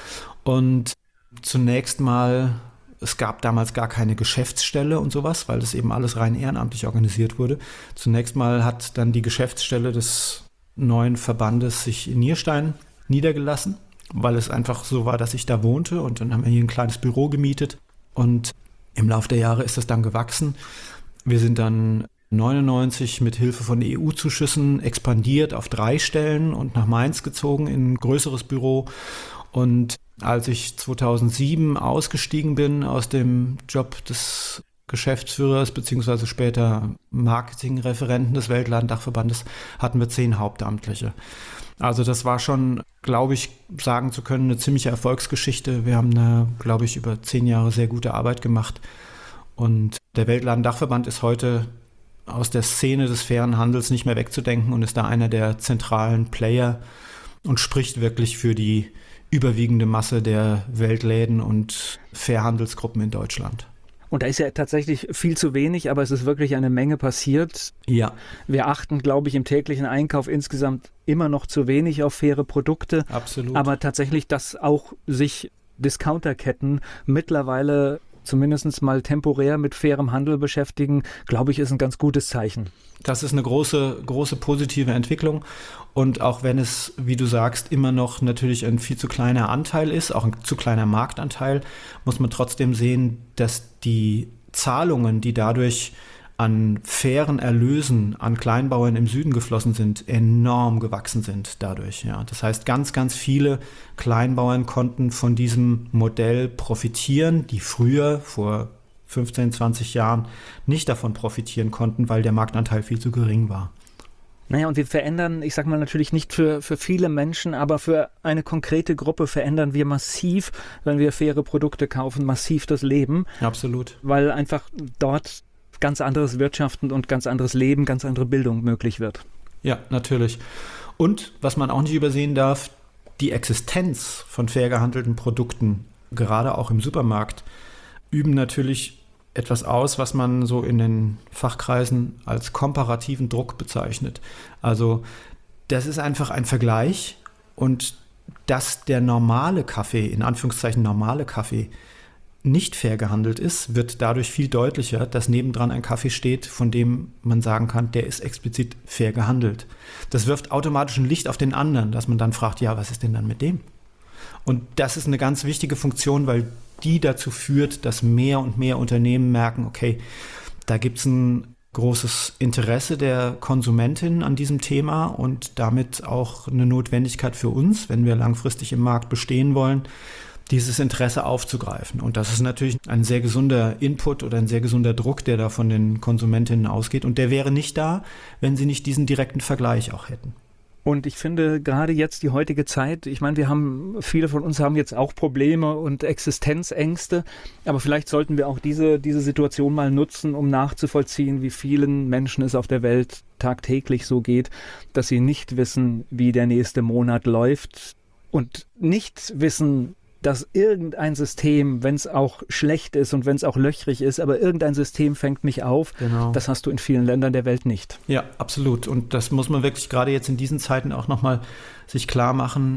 Und zunächst mal, es gab damals gar keine Geschäftsstelle und sowas, weil das eben alles rein ehrenamtlich organisiert wurde. Zunächst mal hat dann die Geschäftsstelle des neuen Verbandes sich in Nierstein niedergelassen, weil es einfach so war, dass ich da wohnte. Und dann haben wir hier ein kleines Büro gemietet. Und im Laufe der Jahre ist das dann gewachsen. Wir sind dann neunundneunzig mit Hilfe von E U-Zuschüssen expandiert auf drei Stellen und nach Mainz gezogen in ein größeres Büro. Und als ich zweitausendsieben ausgestiegen bin aus dem Job des Geschäftsführers beziehungsweise später Marketingreferenten des Weltladendachverbandes, hatten wir zehn Hauptamtliche. Also das war schon, glaube ich, sagen zu können, eine ziemliche Erfolgsgeschichte. Wir haben eine, glaube ich, über zehn Jahre sehr gute Arbeit gemacht. Und der Weltladendachverband ist heute aus der Szene des fairen Handels nicht mehr wegzudenken und ist da einer der zentralen Player und spricht wirklich für die überwiegende Masse der Weltläden und Fairhandelsgruppen in Deutschland. Und da ist ja tatsächlich viel zu wenig, aber es ist wirklich eine Menge passiert. Ja. Wir achten, glaube ich, im täglichen Einkauf insgesamt immer noch zu wenig auf faire Produkte. Absolut. Aber tatsächlich, dass auch sich Discounterketten mittlerweile zumindest mal temporär mit fairem Handel beschäftigen, glaube ich, ist ein ganz gutes Zeichen. Das ist eine große, große positive Entwicklung. Und auch wenn es, wie du sagst, immer noch natürlich ein viel zu kleiner Anteil ist, auch ein zu kleiner Marktanteil, muss man trotzdem sehen, dass die Zahlungen, die dadurch an fairen Erlösen an Kleinbauern im Süden geflossen sind, enorm gewachsen sind dadurch. Ja. Das heißt, ganz, ganz viele Kleinbauern konnten von diesem Modell profitieren, die früher, vor fünfzehn, zwanzig Jahren, nicht davon profitieren konnten, weil der Marktanteil viel zu gering war. Naja, und wir verändern, ich sag mal natürlich nicht für, für viele Menschen, aber für eine konkrete Gruppe verändern wir massiv, wenn wir faire Produkte kaufen, massiv das Leben. Absolut. Weil einfach dort ganz anderes Wirtschaften und ganz anderes Leben, ganz andere Bildung möglich wird. Ja, natürlich. Und was man auch nicht übersehen darf, die Existenz von fair gehandelten Produkten, gerade auch im Supermarkt, üben natürlich etwas aus, was man so in den Fachkreisen als komparativen Druck bezeichnet. Also das ist einfach ein Vergleich und dass der normale Kaffee, in Anführungszeichen normale Kaffee, nicht fair gehandelt ist, wird dadurch viel deutlicher, dass nebendran ein Kaffee steht, von dem man sagen kann, der ist explizit fair gehandelt. Das wirft automatisch ein Licht auf den anderen, dass man dann fragt, ja, was ist denn dann mit dem? Und das ist eine ganz wichtige Funktion, weil die dazu führt, dass mehr und mehr Unternehmen merken, okay, da gibt es ein großes Interesse der Konsumentin an diesem Thema und damit auch eine Notwendigkeit für uns, wenn wir langfristig im Markt bestehen wollen, dieses Interesse aufzugreifen. Und das ist natürlich ein sehr gesunder Input oder ein sehr gesunder Druck, der da von den Konsumentinnen ausgeht. Und der wäre nicht da, wenn sie nicht diesen direkten Vergleich auch hätten. Und ich finde gerade jetzt die heutige Zeit, ich meine, wir haben, viele von uns haben jetzt auch Probleme und Existenzängste, aber vielleicht sollten wir auch diese, diese Situation mal nutzen, um nachzuvollziehen, wie vielen Menschen es auf der Welt tagtäglich so geht, dass sie nicht wissen, wie der nächste Monat läuft und nicht wissen, dass irgendein System, wenn es auch schlecht ist und wenn es auch löchrig ist, aber irgendein System fängt mich auf. Genau. Das hast du in vielen Ländern der Welt nicht. Ja, absolut. Und das muss man wirklich gerade jetzt in diesen Zeiten auch nochmal sich klar machen.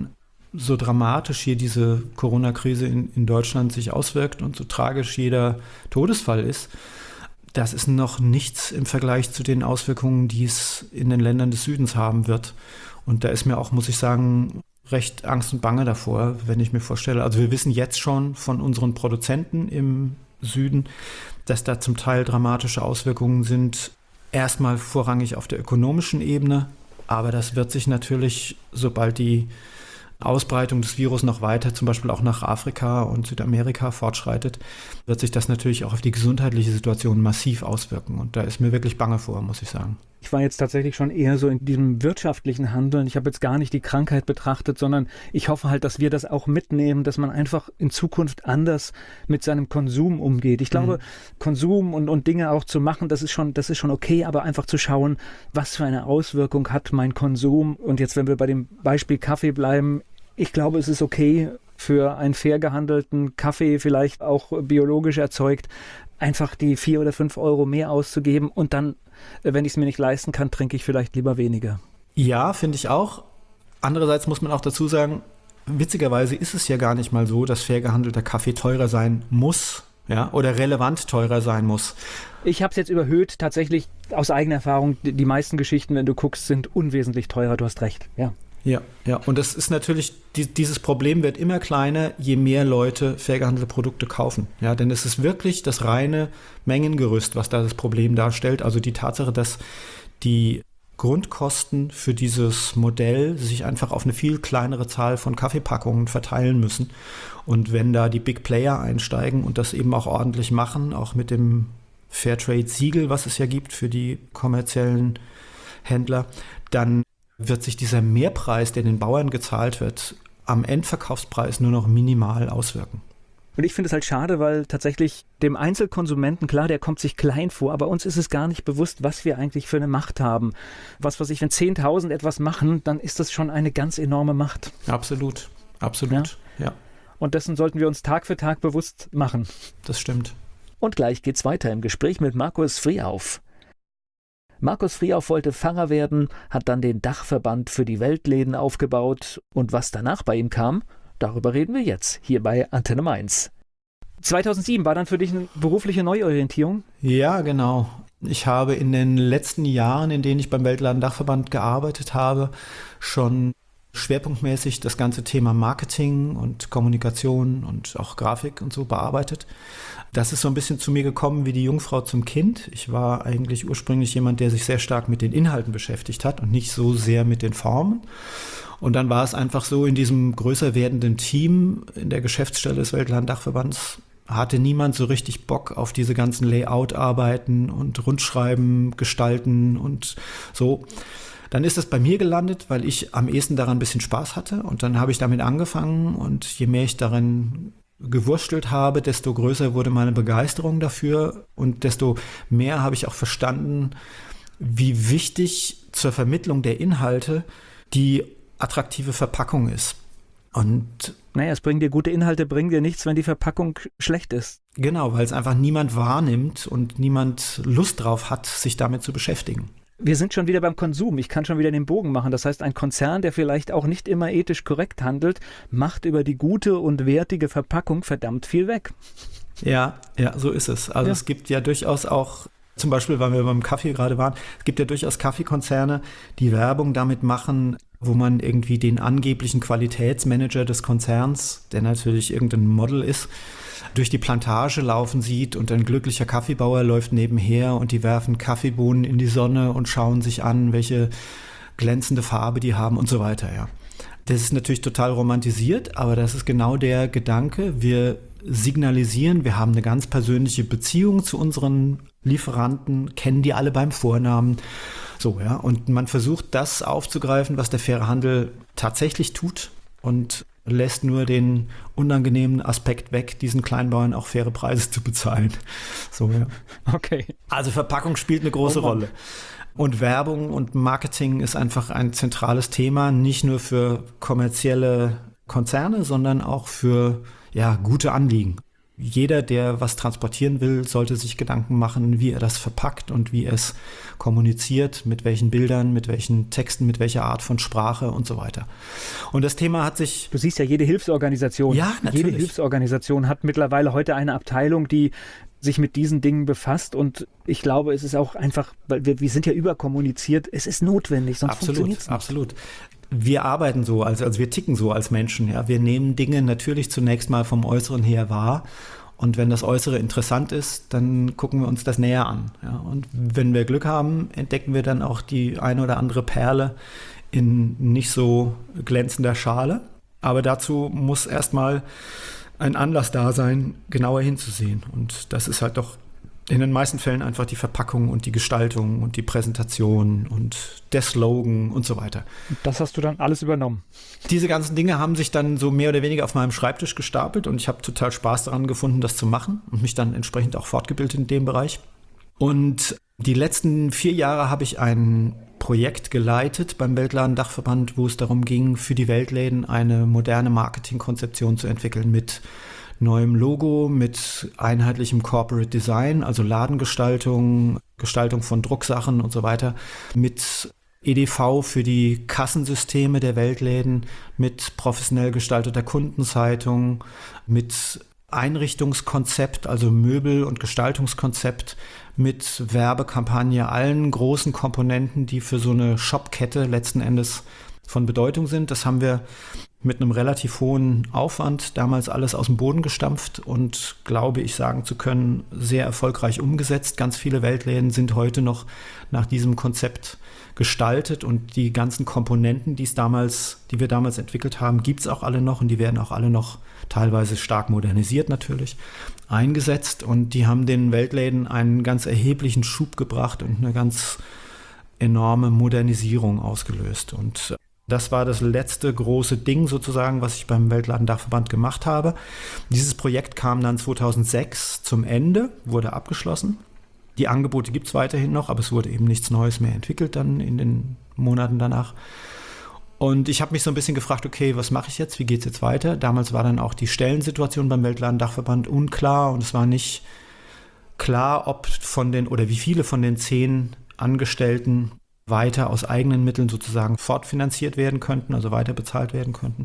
so dramatisch hier diese Corona-Krise in, in Deutschland sich auswirkt und so tragisch jeder Todesfall ist, das ist noch nichts im Vergleich zu den Auswirkungen, die es in den Ländern des Südens haben wird. Und da ist mir auch, muss ich sagen, recht Angst und Bange davor, wenn ich mir vorstelle. Also wir wissen jetzt schon von unseren Produzenten im Süden, dass da zum Teil dramatische Auswirkungen sind. Erstmal vorrangig auf der ökonomischen Ebene, aber das wird sich natürlich, sobald die Ausbreitung des Virus noch weiter, zum Beispiel auch nach Afrika und Südamerika fortschreitet, wird sich das natürlich auch auf die gesundheitliche Situation massiv auswirken. Und da ist mir wirklich bange vor, muss ich sagen. Ich war jetzt tatsächlich schon eher so in diesem wirtschaftlichen Handeln. Ich habe jetzt gar nicht die Krankheit betrachtet, sondern ich hoffe halt, dass wir das auch mitnehmen, dass man einfach in Zukunft anders mit seinem Konsum umgeht. Ich glaube, mhm. Konsum und, und Dinge auch zu machen, das ist schon, das ist schon okay, aber einfach zu schauen, was für eine Auswirkung hat mein Konsum. Und jetzt, wenn wir bei dem Beispiel Kaffee bleiben, ich glaube, es ist okay, für einen fair gehandelten Kaffee, vielleicht auch biologisch erzeugt, einfach die vier oder fünf Euro mehr auszugeben und dann, wenn ich es mir nicht leisten kann, trinke ich vielleicht lieber weniger. Ja, finde ich auch. Andererseits muss man auch dazu sagen, witzigerweise ist es ja gar nicht mal so, dass fair gehandelter Kaffee teurer sein muss, ja, oder relevant teurer sein muss. Ich habe es jetzt überhöht, tatsächlich aus eigener Erfahrung, die meisten Geschichten, wenn du guckst, sind unwesentlich teurer, du hast recht, ja. Ja, ja, und das ist natürlich, die, dieses Problem wird immer kleiner, je mehr Leute fair gehandelte Produkte kaufen. Ja, denn es ist wirklich das reine Mengengerüst, was da das Problem darstellt. Also die Tatsache, dass die Grundkosten für dieses Modell sich einfach auf eine viel kleinere Zahl von Kaffeepackungen verteilen müssen. Und wenn da die Big Player einsteigen und das eben auch ordentlich machen, auch mit dem Fairtrade-Siegel, was es ja gibt für die kommerziellen Händler, dann wird sich dieser Mehrpreis, der den Bauern gezahlt wird, am Endverkaufspreis nur noch minimal auswirken. Und ich finde es halt schade, weil tatsächlich dem Einzelkonsumenten, klar, der kommt sich klein vor, aber uns ist es gar nicht bewusst, was wir eigentlich für eine Macht haben. Was weiß ich, wenn zehntausend etwas machen, dann ist das schon eine ganz enorme Macht. Absolut, absolut, ja. ja. Und dessen sollten wir uns Tag für Tag bewusst machen. Das stimmt. Und gleich geht's weiter im Gespräch mit Markus Friehauf. Markus Friehauf wollte Pfarrer werden, hat dann den Dachverband für die Weltläden aufgebaut. Und was danach bei ihm kam, darüber reden wir jetzt, hier bei Antenne Mainz. zweitausendsieben war dann für dich eine berufliche Neuorientierung? Ja, genau. Ich habe in den letzten Jahren, in denen ich beim Weltladen-Dachverband gearbeitet habe, schon schwerpunktmäßig das ganze Thema Marketing und Kommunikation und auch Grafik und so bearbeitet. Das ist so ein bisschen zu mir gekommen wie die Jungfrau zum Kind. Ich war eigentlich ursprünglich jemand, der sich sehr stark mit den Inhalten beschäftigt hat und nicht so sehr mit den Formen. Und dann war es einfach so, in diesem größer werdenden Team in der Geschäftsstelle des Weltladen-Dachverbands hatte niemand so richtig Bock auf diese ganzen Layout-Arbeiten und Rundschreiben, Gestalten und so. Dann ist es bei mir gelandet, weil ich am ehesten daran ein bisschen Spaß hatte. Und dann habe ich damit angefangen und je mehr ich darin gewurstelt habe, desto größer wurde meine Begeisterung dafür und desto mehr habe ich auch verstanden, wie wichtig zur Vermittlung der Inhalte die attraktive Verpackung ist. Und naja, es bringt dir gute Inhalte, bringt dir nichts, wenn die Verpackung schlecht ist. Genau, weil es einfach niemand wahrnimmt und niemand Lust drauf hat, sich damit zu beschäftigen. Wir sind schon wieder beim Konsum. Ich kann schon wieder den Bogen machen. Das heißt, ein Konzern, der vielleicht auch nicht immer ethisch korrekt handelt, macht über die gute und wertige Verpackung verdammt viel weg. Ja, ja, so ist es. Also ja. Es gibt ja durchaus auch, zum Beispiel, weil wir beim Kaffee gerade waren, es gibt ja durchaus Kaffeekonzerne, die Werbung damit machen, wo man irgendwie den angeblichen Qualitätsmanager des Konzerns, der natürlich irgendein Model ist, durch die Plantage laufen sieht und ein glücklicher Kaffeebauer läuft nebenher und die werfen Kaffeebohnen in die Sonne und schauen sich an, welche glänzende Farbe die haben und so weiter, ja. Das ist natürlich total romantisiert, aber das ist genau der Gedanke. Wir signalisieren, wir haben eine ganz persönliche Beziehung zu unseren Lieferanten, kennen die alle beim Vornamen. So, ja, und man versucht das aufzugreifen, was der faire Handel tatsächlich tut und lässt nur den unangenehmen Aspekt weg, diesen Kleinbauern auch faire Preise zu bezahlen. So, ja. Okay. Also Verpackung spielt eine große oh Rolle. Und Werbung und Marketing ist einfach ein zentrales Thema, nicht nur für kommerzielle Konzerne, sondern auch für ja, gute Anliegen. jeder, der was transportieren will, sollte sich Gedanken machen, wie er das verpackt und wie er es kommuniziert, mit welchen Bildern, mit welchen Texten, mit welcher Art von Sprache und so weiter. Und das Thema hat sich... Du siehst ja, jede Hilfsorganisation, ja, natürlich. jede Hilfsorganisation hat mittlerweile heute eine Abteilung, die sich mit diesen Dingen befasst, und ich glaube, es ist auch einfach, weil wir, wir sind ja überkommuniziert, es ist notwendig, sonst funktioniert es nicht. Absolut. Wir arbeiten so, also, also wir ticken so als Menschen. Ja. Wir nehmen Dinge natürlich zunächst mal vom Äußeren her wahr, und wenn das Äußere interessant ist, dann gucken wir uns das näher an. Ja. Und wenn wir Glück haben, entdecken wir dann auch die eine oder andere Perle in nicht so glänzender Schale. Aber dazu muss erstmal ein Anlass da sein, genauer hinzusehen. Und das ist halt doch in den meisten Fällen einfach die Verpackung und die Gestaltung und die Präsentation und der Slogan und so weiter. Das hast du dann alles übernommen? Diese ganzen Dinge haben sich dann so mehr oder weniger auf meinem Schreibtisch gestapelt, und ich habe total Spaß daran gefunden, das zu machen und mich dann entsprechend auch fortgebildet in dem Bereich. Und die letzten vier Jahre habe ich ein Projekt geleitet beim Weltladendachverband, wo es darum ging, für die Weltläden eine moderne Marketingkonzeption zu entwickeln mit neuem Logo, mit einheitlichem Corporate Design, also Ladengestaltung, Gestaltung von Drucksachen und so weiter, mit E D V für die Kassensysteme der Weltläden, mit professionell gestalteter Kundenzeitung, mit Einrichtungskonzept, also Möbel- und Gestaltungskonzept, mit Werbekampagne, allen großen Komponenten, die für so eine Shopkette letzten Endes von Bedeutung sind. Das haben wir mit einem relativ hohen Aufwand damals alles aus dem Boden gestampft und, glaube ich, sagen zu können, sehr erfolgreich umgesetzt. Ganz viele Weltläden sind heute noch nach diesem Konzept gestaltet, und die ganzen Komponenten, die es damals, die wir damals entwickelt haben, gibt es auch alle noch, und die werden auch alle noch teilweise stark modernisiert natürlich eingesetzt, und die haben den Weltläden einen ganz erheblichen Schub gebracht und eine ganz enorme Modernisierung ausgelöst. Und das war das letzte große Ding sozusagen, was ich beim Weltladendachverband gemacht habe. Dieses Projekt kam dann zweitausendsechs zum Ende, wurde abgeschlossen. Die Angebote gibt es weiterhin noch, aber es wurde eben nichts Neues mehr entwickelt dann in den Monaten danach. Und ich habe mich so ein bisschen gefragt, okay, was mache ich jetzt? Wie geht es jetzt weiter? Damals war dann auch die Stellensituation beim Weltladendachverband unklar, und es war nicht klar, ob von den oder wie viele von den zehn Angestellten weiter aus eigenen Mitteln sozusagen fortfinanziert werden könnten, also weiter bezahlt werden könnten.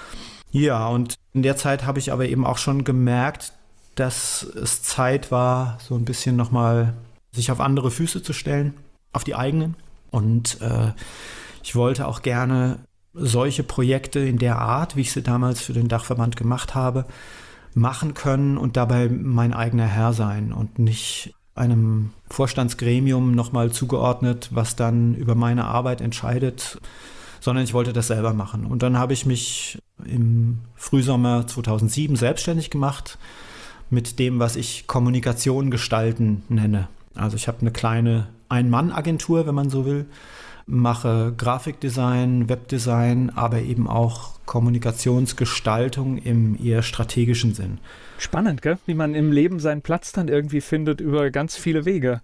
Ja, und in der Zeit habe ich aber eben auch schon gemerkt, dass es Zeit war, so ein bisschen nochmal sich auf andere Füße zu stellen, auf die eigenen. Und äh, ich wollte auch gerne solche Projekte in der Art, wie ich sie damals für den Dachverband gemacht habe, machen können und dabei mein eigener Herr sein und nicht einem Vorstandsgremium nochmal zugeordnet, was dann über meine Arbeit entscheidet, sondern ich wollte das selber machen. Und dann habe ich mich im Frühsommer zweitausendsieben selbstständig gemacht mit dem, was ich Kommunikation gestalten nenne. Also ich habe eine kleine Ein-Mann-Agentur, wenn man so will, mache Grafikdesign, Webdesign, aber eben auch Kommunikationsgestaltung im eher strategischen Sinn. Spannend, gell? Wie man im Leben seinen Platz dann irgendwie findet über ganz viele Wege.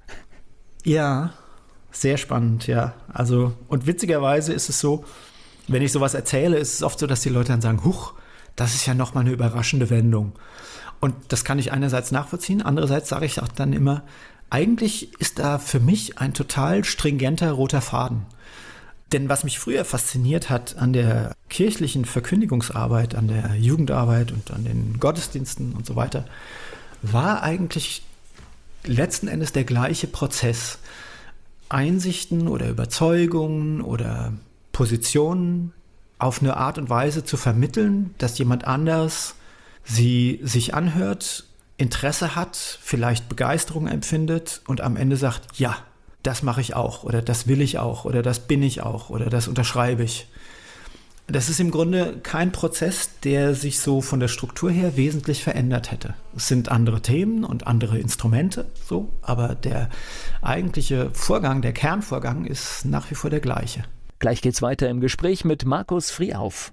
Ja, sehr spannend, ja. Also, und witzigerweise ist es so, wenn ich sowas erzähle, ist es oft so, dass die Leute dann sagen, huch, das ist ja nochmal eine überraschende Wendung. Und das kann ich einerseits nachvollziehen, andererseits sage ich auch dann immer, eigentlich ist da für mich ein total stringenter roter Faden. Denn was mich früher fasziniert hat an der kirchlichen Verkündigungsarbeit, an der Jugendarbeit und an den Gottesdiensten und so weiter, war eigentlich letzten Endes der gleiche Prozess. Einsichten oder Überzeugungen oder Positionen auf eine Art und Weise zu vermitteln, dass jemand anders sie sich anhört, Interesse hat, vielleicht Begeisterung empfindet und am Ende sagt, ja, das mache ich auch oder das will ich auch oder das bin ich auch oder das unterschreibe ich. Das ist im Grunde kein Prozess, der sich so von der Struktur her wesentlich verändert hätte. Es sind andere Themen und andere Instrumente, so, aber der eigentliche Vorgang, der Kernvorgang ist nach wie vor der gleiche. Gleich geht's weiter im Gespräch mit Markus Friehauf.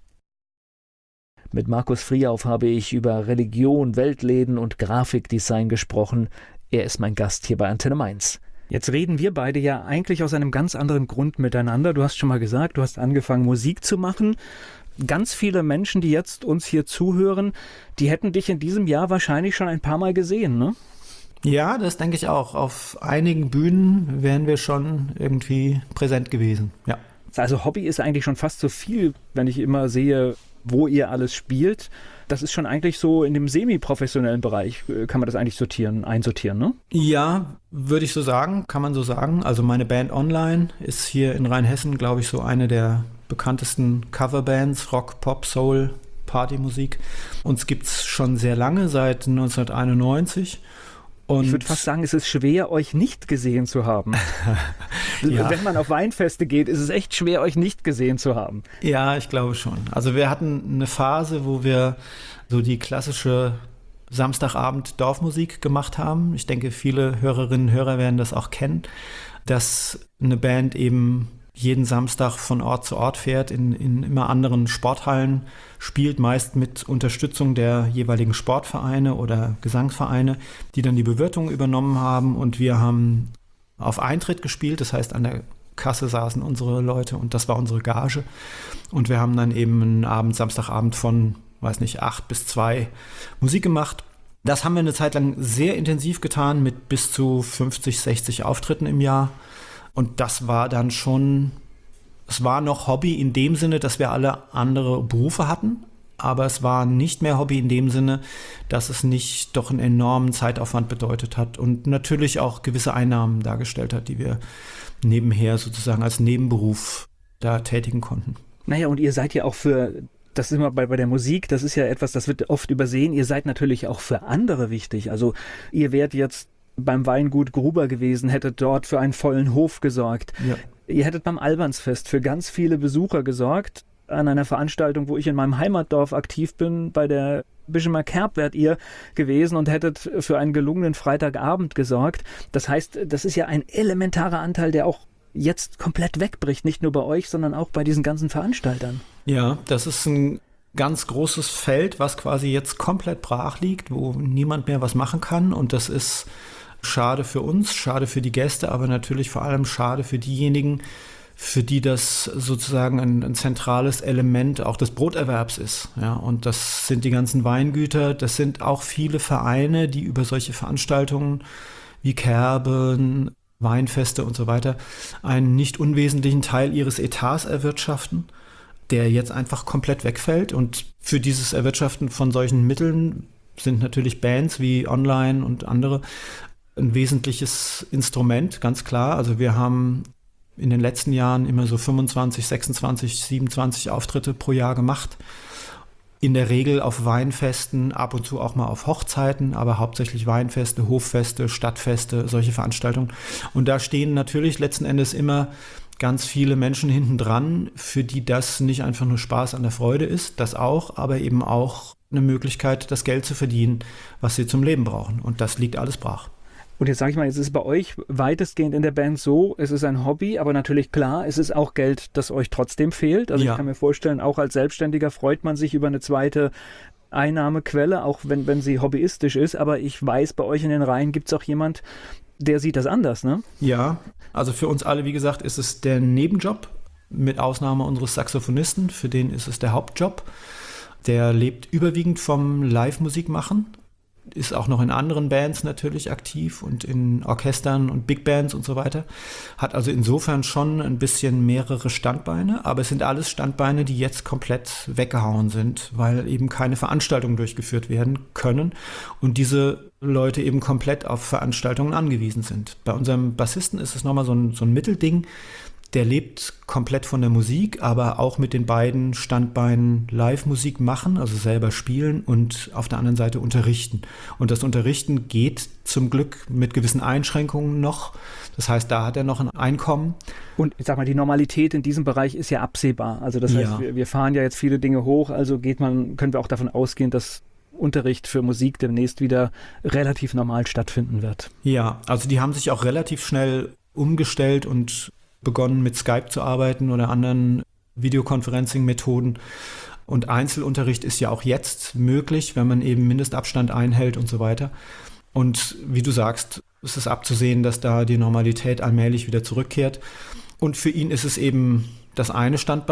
Mit Markus Friehauf habe ich über Religion, Weltläden und Grafikdesign gesprochen. Er ist mein Gast hier bei Antenne Mainz. Jetzt reden wir beide ja eigentlich aus einem ganz anderen Grund miteinander. Du hast schon mal gesagt, du hast angefangen, Musik zu machen. ganz viele Menschen, die jetzt uns hier zuhören, die hätten dich in diesem Jahr wahrscheinlich schon ein paar Mal gesehen, ne? Ja, das denke ich auch. Auf einigen Bühnen wären wir schon irgendwie präsent gewesen, ja. Also Hobby ist eigentlich schon fast so viel, wenn ich immer sehe, wo ihr alles spielt. Das ist schon eigentlich so in dem semi-professionellen Bereich, kann man das eigentlich sortieren, einsortieren, ne? Ja, würde ich so sagen, kann man so sagen. Also meine Band Online ist hier in Rheinhessen, glaube ich, so eine der bekanntesten Coverbands, Rock, Pop, Soul, Partymusik. Uns gibt es schon sehr lange, seit neunzehnhunderteinundneunzig. Und ich würde fast sagen, es ist schwer, euch nicht gesehen zu haben. Ja. Wenn man auf Weinfeste geht, ist es echt schwer, euch nicht gesehen zu haben. Ja, ich glaube schon. Also wir hatten eine Phase, wo wir so die klassische Samstagabend-Dorfmusik gemacht haben. Ich denke, viele Hörerinnen und Hörer werden das auch kennen, dass eine Band eben jeden Samstag von Ort zu Ort fährt, in, in immer anderen Sporthallen spielt, meist mit Unterstützung der jeweiligen Sportvereine oder Gesangsvereine, die dann die Bewirtung übernommen haben. Und wir haben auf Eintritt gespielt, das heißt an der Kasse saßen unsere Leute und das war unsere Gage. Und wir haben dann eben einen Abend, Samstagabend von, weiß nicht, acht bis zwei Musik gemacht. Das haben wir eine Zeit lang sehr intensiv getan mit bis zu fünfzig, sechzig Auftritten im Jahr. Und das war dann schon, es war noch Hobby in dem Sinne, dass wir alle andere Berufe hatten, aber es war nicht mehr Hobby in dem Sinne, dass es nicht doch einen enormen Zeitaufwand bedeutet hat und natürlich auch gewisse Einnahmen dargestellt hat, die wir nebenher sozusagen als Nebenberuf da tätigen konnten. Naja, und ihr seid ja auch für, das ist immer bei, bei der Musik, das ist ja etwas, das wird oft übersehen, ihr seid natürlich auch für andere wichtig. Also ihr wärt jetzt beim Weingut Gruber gewesen, hättet dort für einen vollen Hof gesorgt. Ja. Ihr hättet beim Albansfest für ganz viele Besucher gesorgt. An einer Veranstaltung, wo ich in meinem Heimatdorf aktiv bin, bei der Bischemer Kerb wärt ihr gewesen und hättet für einen gelungenen Freitagabend gesorgt. Das heißt, das ist ja ein elementarer Anteil, der auch jetzt komplett wegbricht, nicht nur bei euch, sondern auch bei diesen ganzen Veranstaltern. Ja, das ist ein ganz großes Feld, was quasi jetzt komplett brach liegt, wo niemand mehr was machen kann, und das ist schade für uns, schade für die Gäste, aber natürlich vor allem schade für diejenigen, für die das sozusagen ein, ein zentrales Element auch des Broterwerbs ist. Ja, und das sind die ganzen Weingüter, das sind auch viele Vereine, die über solche Veranstaltungen wie Kerben, Weinfeste und so weiter einen nicht unwesentlichen Teil ihres Etats erwirtschaften, der jetzt einfach komplett wegfällt. Und für dieses Erwirtschaften von solchen Mitteln sind natürlich Bands wie Online und andere ein wesentliches Instrument, ganz klar. Also wir haben in den letzten Jahren immer so fünfundzwanzig, sechsundzwanzig, siebenundzwanzig Auftritte pro Jahr gemacht. In der Regel auf Weinfesten, ab und zu auch mal auf Hochzeiten, aber hauptsächlich Weinfeste, Hoffeste, Stadtfeste, solche Veranstaltungen. Und da stehen natürlich letzten Endes immer ganz viele Menschen hinten dran, für die das nicht einfach nur Spaß an der Freude ist, das auch, aber eben auch eine Möglichkeit, das Geld zu verdienen, was sie zum Leben brauchen. Und das liegt alles brach. Und jetzt sage ich mal, es ist bei euch weitestgehend in der Band so, es ist ein Hobby, aber natürlich klar, es ist auch Geld, das euch trotzdem fehlt. Also ja. Ich kann mir vorstellen, auch als Selbstständiger freut man sich über eine zweite Einnahmequelle, auch wenn, wenn sie hobbyistisch ist. Aber ich weiß, bei euch in den Reihen gibt es auch jemand, der sieht das anders, ne? Ja, also für uns alle, wie gesagt, ist es der Nebenjob, mit Ausnahme unseres Saxophonisten, für den ist es der Hauptjob. Der lebt überwiegend vom Live-Musik machen. Ist auch noch in anderen Bands natürlich aktiv und in Orchestern und Big Bands und so weiter. Hat also insofern schon ein bisschen mehrere Standbeine, aber es sind alles Standbeine, die jetzt komplett weggehauen sind, weil eben keine Veranstaltungen durchgeführt werden können und diese Leute eben komplett auf Veranstaltungen angewiesen sind. Bei unserem Bassisten ist es nochmal so ein, so ein Mittelding. Der lebt komplett von der Musik, aber auch mit den beiden Standbeinen Live-Musik machen, also selber spielen und auf der anderen Seite unterrichten. Und das Unterrichten geht zum Glück mit gewissen Einschränkungen noch. Das heißt, da hat er noch ein Einkommen. Und ich sag mal, die Normalität in diesem Bereich ist ja absehbar. Also das heißt, ja. wir, wir fahren ja jetzt viele Dinge hoch, also geht man, können wir auch davon ausgehen, dass Unterricht für Musik demnächst wieder relativ normal stattfinden wird. Ja, also die haben sich auch relativ schnell umgestellt und begonnen mit Skype zu arbeiten oder anderen Videoconferencing-Methoden. Und Einzelunterricht ist ja auch jetzt möglich, wenn man eben Mindestabstand einhält und so weiter. Und wie du sagst, es ist abzusehen, dass da die Normalität allmählich wieder zurückkehrt. Und für ihn ist es eben das eine Standbein.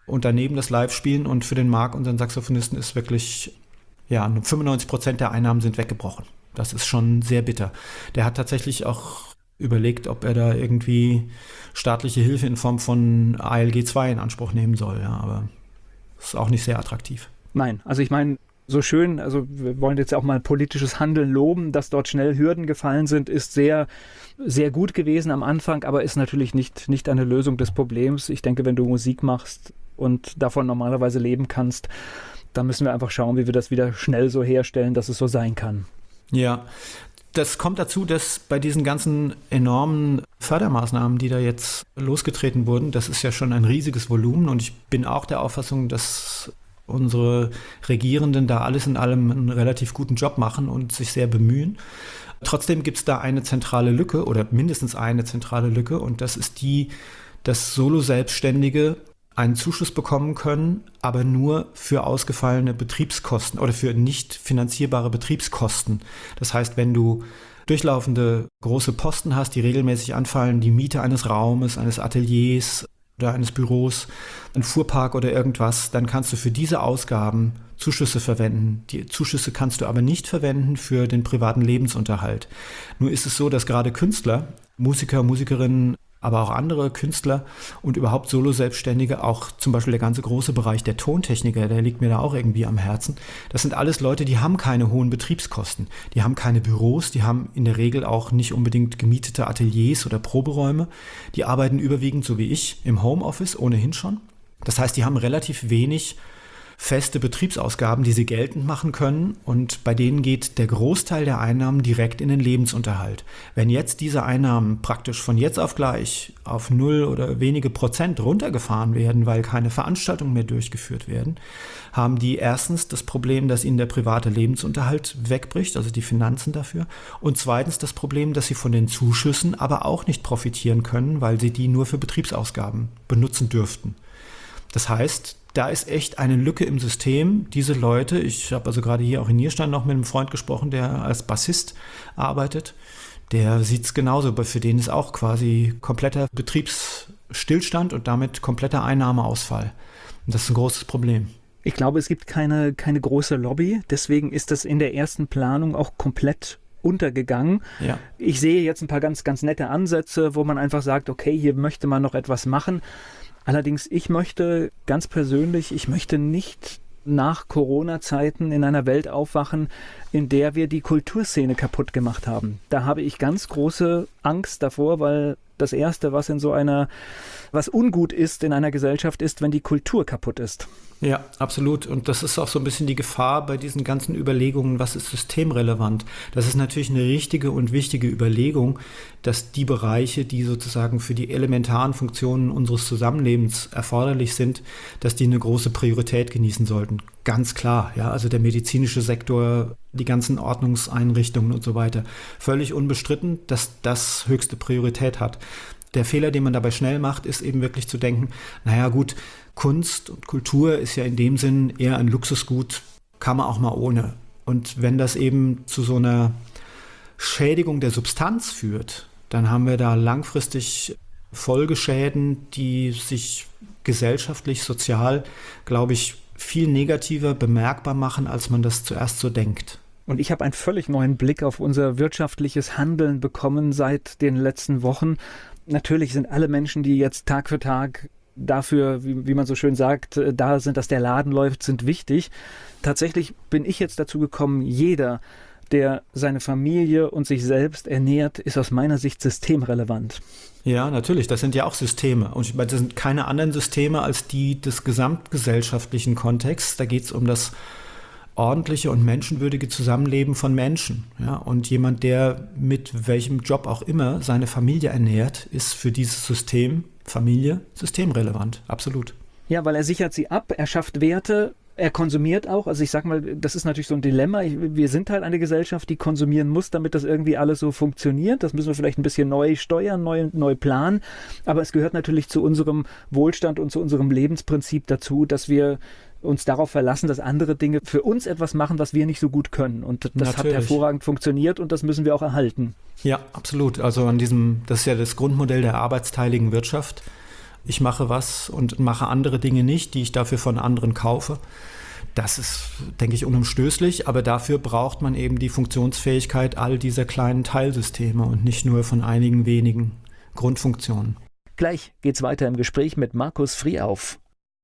und daneben das Live-Spielen. Und für den Marc, unseren Saxophonisten, ist wirklich, ja, fünfundneunzig Prozent der Einnahmen sind weggebrochen. Das ist schon sehr bitter. Der hat tatsächlich auch überlegt, ob er da irgendwie staatliche Hilfe in Form von A L G zwei in Anspruch nehmen soll. Ja, aber das ist auch nicht sehr attraktiv. Nein, also ich meine, so schön, also wir wollen jetzt auch mal politisches Handeln loben, dass dort schnell Hürden gefallen sind, ist sehr, sehr gut gewesen am Anfang, aber ist natürlich nicht, nicht eine Lösung des Problems. Ich denke, wenn du Musik machst und davon normalerweise leben kannst, dann müssen wir einfach schauen, wie wir das wieder schnell so herstellen, dass es so sein kann. Ja, das kommt dazu, dass bei diesen ganzen enormen Fördermaßnahmen, die da jetzt losgetreten wurden, das ist ja schon ein riesiges Volumen und ich bin auch der Auffassung, dass unsere Regierenden da alles in allem einen relativ guten Job machen und sich sehr bemühen. Trotzdem gibt es da eine zentrale Lücke oder mindestens eine zentrale Lücke und das ist die, dass Solo-Selbstständige einen Zuschuss bekommen können, aber nur für ausgefallene Betriebskosten oder für nicht finanzierbare Betriebskosten. Das heißt, wenn du durchlaufende große Posten hast, die regelmäßig anfallen, die Miete eines Raumes, eines Ateliers oder eines Büros, ein Fuhrpark oder irgendwas, dann kannst du für diese Ausgaben Zuschüsse verwenden. Die Zuschüsse kannst du aber nicht verwenden für den privaten Lebensunterhalt. Nur ist es so, dass gerade Künstler, Musiker, Musikerinnen, aber auch andere Künstler und überhaupt Solo-Selbstständige, auch zum Beispiel der ganze große Bereich der Tontechniker, der liegt mir da auch irgendwie am Herzen. Das sind alles Leute, die haben keine hohen Betriebskosten. Die haben keine Büros, die haben in der Regel auch nicht unbedingt gemietete Ateliers oder Proberäume. Die arbeiten überwiegend, so wie ich, im Homeoffice ohnehin schon. Das heißt, die haben relativ wenig feste Betriebsausgaben, die sie geltend machen können und bei denen geht der Großteil der Einnahmen direkt in den Lebensunterhalt. Wenn jetzt diese Einnahmen praktisch von jetzt auf gleich auf null oder wenige Prozent runtergefahren werden, weil keine Veranstaltungen mehr durchgeführt werden, haben die erstens das Problem, dass ihnen der private Lebensunterhalt wegbricht, also die Finanzen dafür, und zweitens das Problem, dass sie von den Zuschüssen aber auch nicht profitieren können, weil sie die nur für Betriebsausgaben benutzen dürften. Das heißt, da ist echt eine Lücke im System. Diese Leute, ich habe also gerade hier auch in Nierstein noch mit einem Freund gesprochen, der als Bassist arbeitet, der sieht es genauso. Für den ist auch quasi kompletter Betriebsstillstand und damit kompletter Einnahmeausfall. Und das ist ein großes Problem. Ich glaube, es gibt keine, keine große Lobby. Deswegen ist das in der ersten Planung auch komplett untergegangen. Ja. Ich sehe jetzt ein paar ganz, ganz nette Ansätze, wo man einfach sagt, okay, hier möchte man noch etwas machen. Allerdings, ich möchte ganz persönlich, ich möchte nicht nach Corona-Zeiten in einer Welt aufwachen, in der wir die Kulturszene kaputt gemacht haben. Da habe ich ganz große Angst davor, weil das Erste, was in so einer, was ungut ist in einer Gesellschaft, ist, wenn die Kultur kaputt ist. Ja, absolut. Und das ist auch so ein bisschen die Gefahr bei diesen ganzen Überlegungen, was ist systemrelevant. Das ist natürlich eine richtige und wichtige Überlegung, dass die Bereiche, die sozusagen für die elementaren Funktionen unseres Zusammenlebens erforderlich sind, dass die eine große Priorität genießen sollten. Ganz klar, ja, also der medizinische Sektor, die ganzen Ordnungseinrichtungen und so weiter. Völlig unbestritten, dass das höchste Priorität hat. Der Fehler, den man dabei schnell macht, ist eben wirklich zu denken, naja gut, Kunst und Kultur ist ja in dem Sinn eher ein Luxusgut, kann man auch mal ohne. Und wenn das eben zu so einer Schädigung der Substanz führt, dann haben wir da langfristig Folgeschäden, die sich gesellschaftlich, sozial, glaube ich, viel negativer bemerkbar machen, als man das zuerst so denkt. Und ich habe einen völlig neuen Blick auf unser wirtschaftliches Handeln bekommen seit den letzten Wochen. Natürlich sind alle Menschen, die jetzt Tag für Tag dafür, wie, wie man so schön sagt, da sind, dass der Laden läuft, sind wichtig. Tatsächlich bin ich jetzt dazu gekommen, jeder, der seine Familie und sich selbst ernährt, ist aus meiner Sicht systemrelevant. Ja, natürlich, das sind ja auch Systeme. Und ich meine, das sind keine anderen Systeme als die des gesamtgesellschaftlichen Kontexts. Da geht es um das ordentliche und menschenwürdige Zusammenleben von Menschen. Ja, und jemand, der mit welchem Job auch immer seine Familie ernährt, ist für dieses System, Familie, systemrelevant. Absolut. Ja, weil er sichert sie ab, er schafft Werte, er konsumiert auch. Also ich sag mal, das ist natürlich so ein Dilemma. Wir sind halt eine Gesellschaft, die konsumieren muss, damit das irgendwie alles so funktioniert. Das müssen wir vielleicht ein bisschen neu steuern, neu, neu planen. Aber es gehört natürlich zu unserem Wohlstand und zu unserem Lebensprinzip dazu, dass wir uns darauf verlassen, dass andere Dinge für uns etwas machen, was wir nicht so gut können. Und das Natürlich. Hat hervorragend funktioniert und das müssen wir auch erhalten. Ja, absolut. Also an diesem, das ist ja das Grundmodell der arbeitsteiligen Wirtschaft. ich mache was und mache andere Dinge nicht, die ich dafür von anderen kaufe. Das ist, denke ich, unumstößlich, aber dafür braucht man eben die Funktionsfähigkeit all dieser kleinen Teilsysteme und nicht nur von einigen wenigen Grundfunktionen. Gleich geht's weiter im Gespräch mit Markus Friehauf.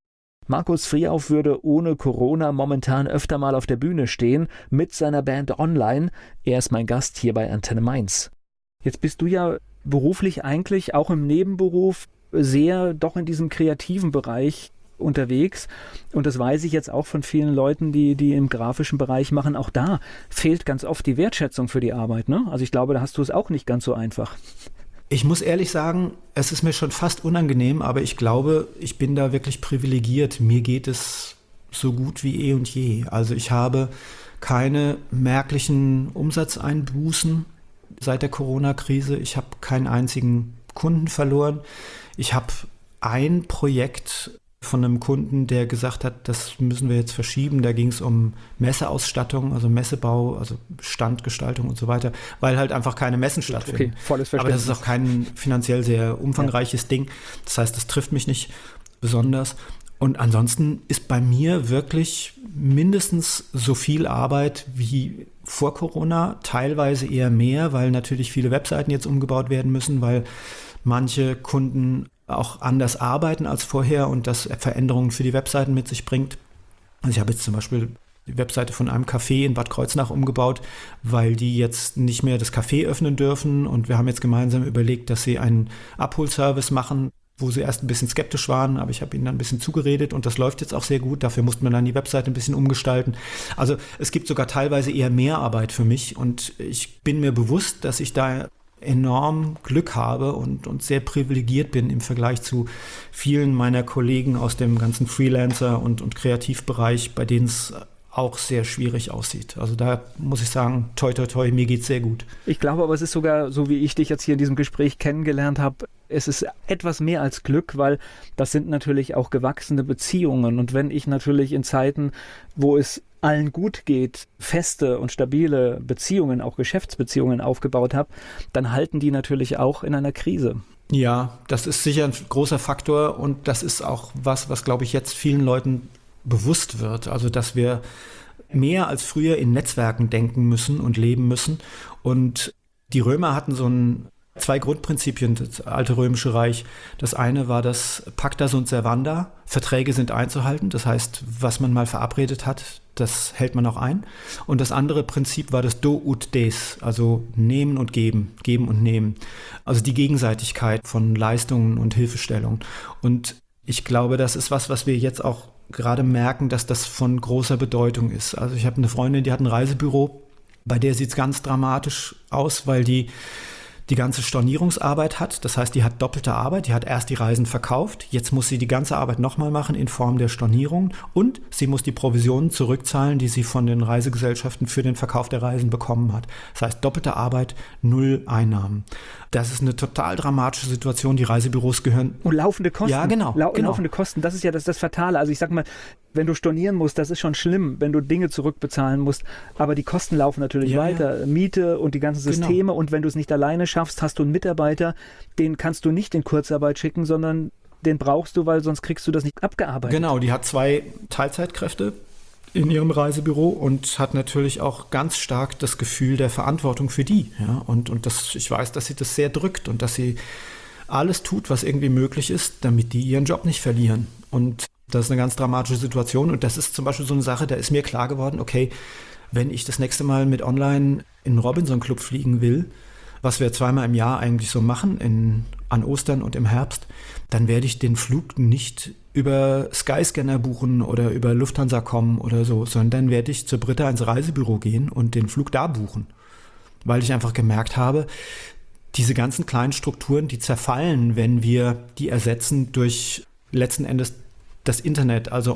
Markus Friehauf würde ohne Corona momentan öfter mal auf der Bühne stehen mit seiner Band Online. Er ist mein Gast hier bei Antenne Mainz. Jetzt bist du ja beruflich eigentlich auch im Nebenberuf sehr doch in diesem kreativen Bereich unterwegs. Und das weiß ich jetzt auch von vielen Leuten, die, die im grafischen Bereich machen. Auch da fehlt ganz oft die Wertschätzung für die Arbeit, ne? Also ich glaube, da hast du es auch nicht ganz so einfach. Ich muss ehrlich sagen, es ist mir schon fast unangenehm, aber ich glaube, ich bin da wirklich privilegiert. Mir geht es so gut wie eh und je. Also ich habe keine merklichen Umsatzeinbußen seit der Corona-Krise. Ich habe keinen einzigen Kunden verloren. Ich habe ein Projekt von einem Kunden, der gesagt hat, das müssen wir jetzt verschieben. Da ging es um Messeausstattung, also Messebau, also Standgestaltung und so weiter, weil halt einfach keine Messen stattfinden. Okay, volles Verständnis. Aber das ist auch kein finanziell sehr umfangreiches ja. Ding. Das heißt, das trifft mich nicht besonders. Und ansonsten ist bei mir wirklich mindestens so viel Arbeit wie vor Corona, teilweise eher mehr, weil natürlich viele Webseiten jetzt umgebaut werden müssen, weil manche Kunden auch anders arbeiten als vorher und das Veränderungen für die Webseiten mit sich bringt. Also ich habe jetzt zum Beispiel die Webseite von einem Café in Bad Kreuznach umgebaut, weil die jetzt nicht mehr das Café öffnen dürfen und wir haben jetzt gemeinsam überlegt, dass sie einen Abholservice machen, wo sie erst ein bisschen skeptisch waren, aber ich habe ihnen dann ein bisschen zugeredet und das läuft jetzt auch sehr gut. Dafür mussten wir dann die Webseite ein bisschen umgestalten. Also es gibt sogar teilweise eher mehr Arbeit für mich und ich bin mir bewusst, dass ich da enorm Glück habe und, und sehr privilegiert bin im Vergleich zu vielen meiner Kollegen aus dem ganzen Freelancer- und, und Kreativbereich, bei denen es auch sehr schwierig aussieht. Also da muss ich sagen, toi, toi, toi, mir geht's sehr gut. Ich glaube aber, es ist sogar, so wie ich dich jetzt hier in diesem Gespräch kennengelernt habe, es ist etwas mehr als Glück, weil das sind natürlich auch gewachsene Beziehungen. Und wenn ich natürlich in Zeiten, wo es allen gut geht, feste und stabile Beziehungen, auch Geschäftsbeziehungen aufgebaut habe, dann halten die natürlich auch in einer Krise. Ja, das ist sicher ein großer Faktor und das ist auch was, was, glaube ich, jetzt vielen Leuten bewusst wird. Also, dass wir mehr als früher in Netzwerken denken müssen und leben müssen. Und die Römer hatten so ein Zwei Grundprinzipien, das alte Römische Reich. Das eine war das Pacta sunt servanda, Verträge sind einzuhalten. Das heißt, was man mal verabredet hat, das hält man auch ein. Und das andere Prinzip war das do ut des, also nehmen und geben, geben und nehmen. Also die Gegenseitigkeit von Leistungen und Hilfestellungen. Und ich glaube, das ist was, was wir jetzt auch gerade merken, dass das von großer Bedeutung ist. Also ich habe eine Freundin, die hat ein Reisebüro, bei der sieht es ganz dramatisch aus, weil die die ganze Stornierungsarbeit hat. Das heißt, die hat doppelte Arbeit. Die hat erst die Reisen verkauft. Jetzt muss sie die ganze Arbeit nochmal machen in Form der Stornierung. Und sie muss die Provisionen zurückzahlen, die sie von den Reisegesellschaften für den Verkauf der Reisen bekommen hat. Das heißt, doppelte Arbeit, null Einnahmen. Das ist eine total dramatische Situation. Die Reisebüros gehören... Und laufende Kosten. Ja, genau. Lau- genau. Laufende Kosten, das ist ja das, das Fatale. Also ich sag mal, wenn du stornieren musst, das ist schon schlimm, wenn du Dinge zurückbezahlen musst. Aber die Kosten laufen natürlich ja, weiter. Ja. Miete und die ganzen Systeme. Genau. Und wenn du es nicht alleine schaffst, hast du einen Mitarbeiter, den kannst du nicht in Kurzarbeit schicken, sondern den brauchst du, weil sonst kriegst du das nicht abgearbeitet. Genau, die hat zwei Teilzeitkräfte in ihrem Reisebüro und hat natürlich auch ganz stark das Gefühl der Verantwortung für die. Ja? Und, und das, ich weiß, dass sie das sehr drückt und dass sie alles tut, was irgendwie möglich ist, damit die ihren Job nicht verlieren. Und das ist eine ganz dramatische Situation. Und das ist zum Beispiel so eine Sache, da ist mir klar geworden, okay, wenn ich das nächste Mal mit Online in den Robinson-Club fliegen will, was wir zweimal im Jahr eigentlich so machen, in, an Ostern und im Herbst, dann werde ich den Flug nicht über Skyscanner buchen oder über Lufthansa kommen oder so, sondern dann werde ich zur Britta ins Reisebüro gehen und den Flug da buchen. Weil ich einfach gemerkt habe, diese ganzen kleinen Strukturen, die zerfallen, wenn wir die ersetzen durch letzten Endes das Internet, also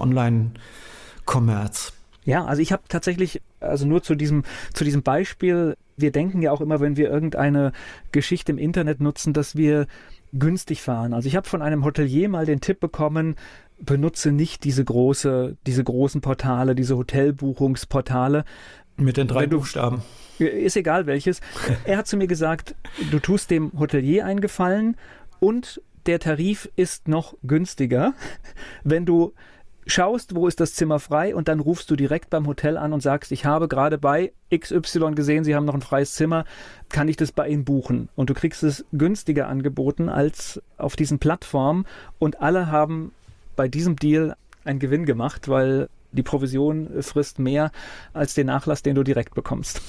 Online-Commerce. Ja, also ich habe tatsächlich, also nur zu diesem, zu diesem Beispiel, wir denken ja auch immer, wenn wir irgendeine Geschichte im Internet nutzen, dass wir günstig fahren. Also ich habe von einem Hotelier mal den Tipp bekommen, benutze nicht diese große, diese großen Portale, diese Hotelbuchungsportale. Mit den drei du, Buchstaben. Ist egal welches. Er hat zu mir gesagt, du tust dem Hotelier einen Gefallen und der Tarif ist noch günstiger, wenn du schaust, wo ist das Zimmer frei und dann rufst du direkt beim Hotel an und sagst, ich habe gerade bei X Y gesehen, Sie haben noch ein freies Zimmer, kann ich das bei Ihnen buchen? Und du kriegst es günstiger angeboten als auf diesen Plattformen und alle haben bei diesem Deal einen Gewinn gemacht, weil die Provision frisst mehr als den Nachlass, den du direkt bekommst.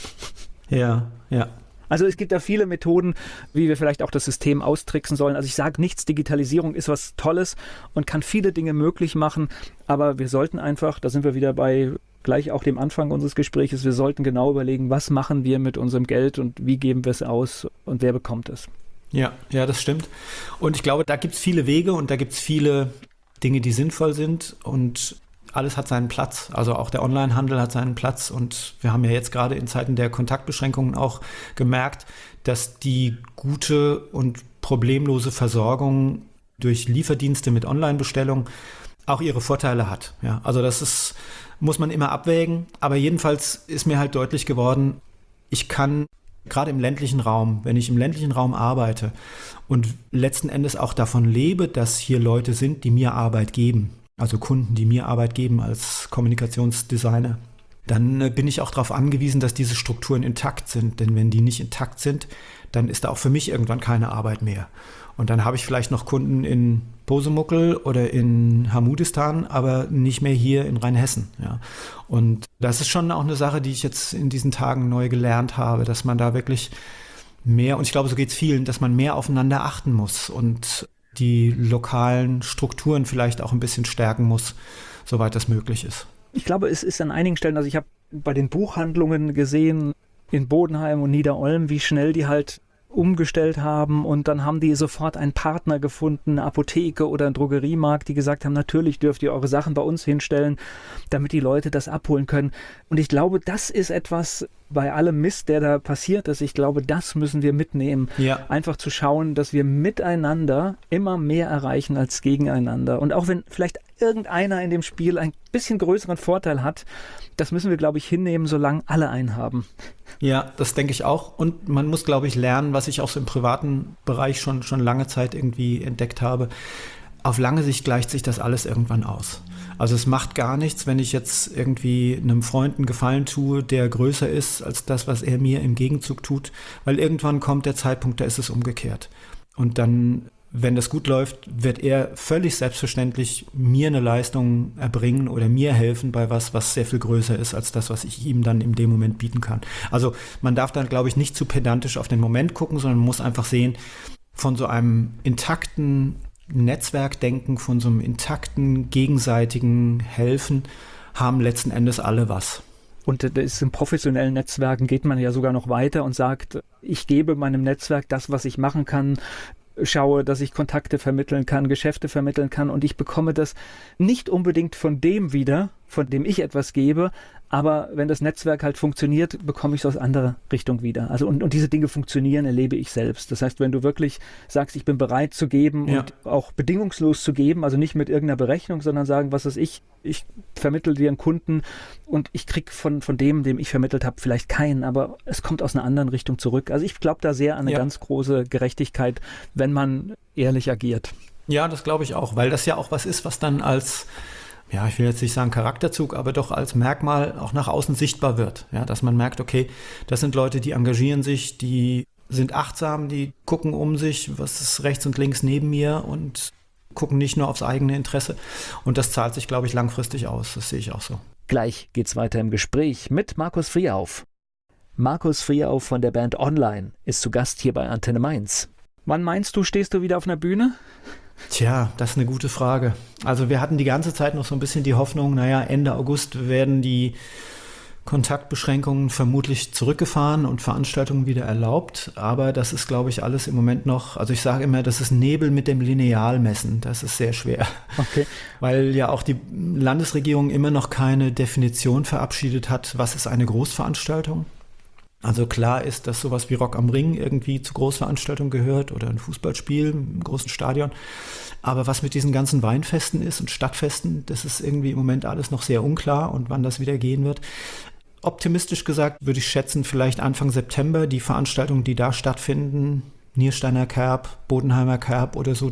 Ja, ja. Also es gibt da viele Methoden, wie wir vielleicht auch das System austricksen sollen. Also ich sage nichts, Digitalisierung ist was Tolles und kann viele Dinge möglich machen, aber wir sollten einfach, da sind wir wieder bei gleich auch dem Anfang unseres Gesprächs, wir sollten genau überlegen, was machen wir mit unserem Geld und wie geben wir es aus und wer bekommt es. Ja, ja, das stimmt. Und ich glaube, da gibt es viele Wege und da gibt es viele Dinge, die sinnvoll sind und alles hat seinen Platz, also auch der Onlinehandel hat seinen Platz und wir haben ja jetzt gerade in Zeiten der Kontaktbeschränkungen auch gemerkt, dass die gute und problemlose Versorgung durch Lieferdienste mit Online-Bestellung auch ihre Vorteile hat. Ja, also das ist, muss man immer abwägen, aber jedenfalls ist mir halt deutlich geworden, ich kann gerade im ländlichen Raum, wenn ich im ländlichen Raum arbeite und letzten Endes auch davon lebe, dass hier Leute sind, die mir Arbeit geben, also Kunden, die mir Arbeit geben als Kommunikationsdesigner, dann äh, bin ich auch darauf angewiesen, dass diese Strukturen intakt sind. Denn wenn die nicht intakt sind, dann ist da auch für mich irgendwann keine Arbeit mehr. Und dann habe ich vielleicht noch Kunden in Posemuckel oder in Hamudistan, aber nicht mehr hier in Rheinhessen. Ja. Und das ist schon auch eine Sache, die ich jetzt in diesen Tagen neu gelernt habe, dass man da wirklich mehr, und ich glaube, so geht es vielen, dass man mehr aufeinander achten muss und die lokalen Strukturen vielleicht auch ein bisschen stärken muss, soweit das möglich ist. Ich glaube, es ist an einigen Stellen, also ich habe bei den Buchhandlungen gesehen, in Bodenheim und Niederolm, wie schnell die halt umgestellt haben und dann haben die sofort einen Partner gefunden, eine Apotheke oder einen Drogeriemarkt, die gesagt haben, natürlich dürft ihr eure Sachen bei uns hinstellen, damit die Leute das abholen können. Und ich glaube, das ist etwas, bei allem Mist, der da passiert ist, ich glaube, das müssen wir mitnehmen. Ja. Einfach zu schauen, dass wir miteinander immer mehr erreichen als gegeneinander. Und auch wenn vielleicht irgendeiner in dem Spiel ein bisschen größeren Vorteil hat, das müssen wir, glaube ich, hinnehmen, solange alle einen haben. Ja, das denke ich auch. Und man muss, glaube ich, lernen, was ich auch so im privaten Bereich schon, schon lange Zeit irgendwie entdeckt habe. Auf lange Sicht gleicht sich das alles irgendwann aus. Also es macht gar nichts, wenn ich jetzt irgendwie einem Freund einen Gefallen tue, der größer ist als das, was er mir im Gegenzug tut, weil irgendwann kommt der Zeitpunkt, da ist es umgekehrt. Und dann, wenn das gut läuft, wird er völlig selbstverständlich mir eine Leistung erbringen oder mir helfen bei was, was sehr viel größer ist als das, was ich ihm dann in dem Moment bieten kann. Also man darf dann, glaube ich, nicht zu pedantisch auf den Moment gucken, sondern man muss einfach sehen, von so einem intakten Netzwerkdenken, von so einem intakten, gegenseitigen Helfen haben letzten Endes alle was. Und das ist in professionellen Netzwerken geht man ja sogar noch weiter und sagt, ich gebe meinem Netzwerk das, was ich machen kann, schaue, dass ich Kontakte vermitteln kann, Geschäfte vermitteln kann und ich bekomme das nicht unbedingt von dem wieder, von dem ich etwas gebe, aber wenn das Netzwerk halt funktioniert, bekomme ich es aus anderer Richtung wieder. Also und, und diese Dinge funktionieren, erlebe ich selbst. Das heißt, wenn du wirklich sagst, ich bin bereit zu geben ja. und auch bedingungslos zu geben, also nicht mit irgendeiner Berechnung, sondern sagen, was ist ich, ich vermittle dir einen Kunden und ich kriege von, von dem, dem ich vermittelt habe, vielleicht keinen, aber es kommt aus einer anderen Richtung zurück. Also ich glaube da sehr an eine ja. ganz große Gerechtigkeit, wenn man ehrlich agiert. Ja, das glaube ich auch, weil das ja auch was ist, was dann als, ja, ich will jetzt nicht sagen Charakterzug, aber doch als Merkmal auch nach außen sichtbar wird. Ja, dass man merkt, okay, das sind Leute, die engagieren sich, die sind achtsam, die gucken um sich, was ist rechts und links neben mir und gucken nicht nur aufs eigene Interesse. Und das zahlt sich, glaube ich, langfristig aus. Das sehe ich auch so. Gleich geht's weiter im Gespräch mit Markus Friehauf. Markus Friehauf von der Band Online ist zu Gast hier bei Antenne Mainz. Wann meinst du, stehst du wieder auf einer Bühne? Tja, das ist eine gute Frage. Also wir hatten die ganze Zeit noch so ein bisschen die Hoffnung, naja, Ende August werden die Kontaktbeschränkungen vermutlich zurückgefahren und Veranstaltungen wieder erlaubt. Aber das ist, glaube ich, alles im Moment noch, also ich sage immer, das ist Nebel mit dem Lineal messen. Das ist sehr schwer. Okay. Weil ja auch die Landesregierung immer noch keine Definition verabschiedet hat, was ist eine Großveranstaltung. Also klar ist, dass sowas wie Rock am Ring irgendwie zu Großveranstaltungen gehört oder ein Fußballspiel im großen Stadion. Aber was mit diesen ganzen Weinfesten ist und Stadtfesten, das ist irgendwie im Moment alles noch sehr unklar und wann das wieder gehen wird. Optimistisch gesagt würde ich schätzen, vielleicht Anfang September die Veranstaltungen, die da stattfinden, Niersteiner Kerb, Bodenheimer Kerb oder so, dass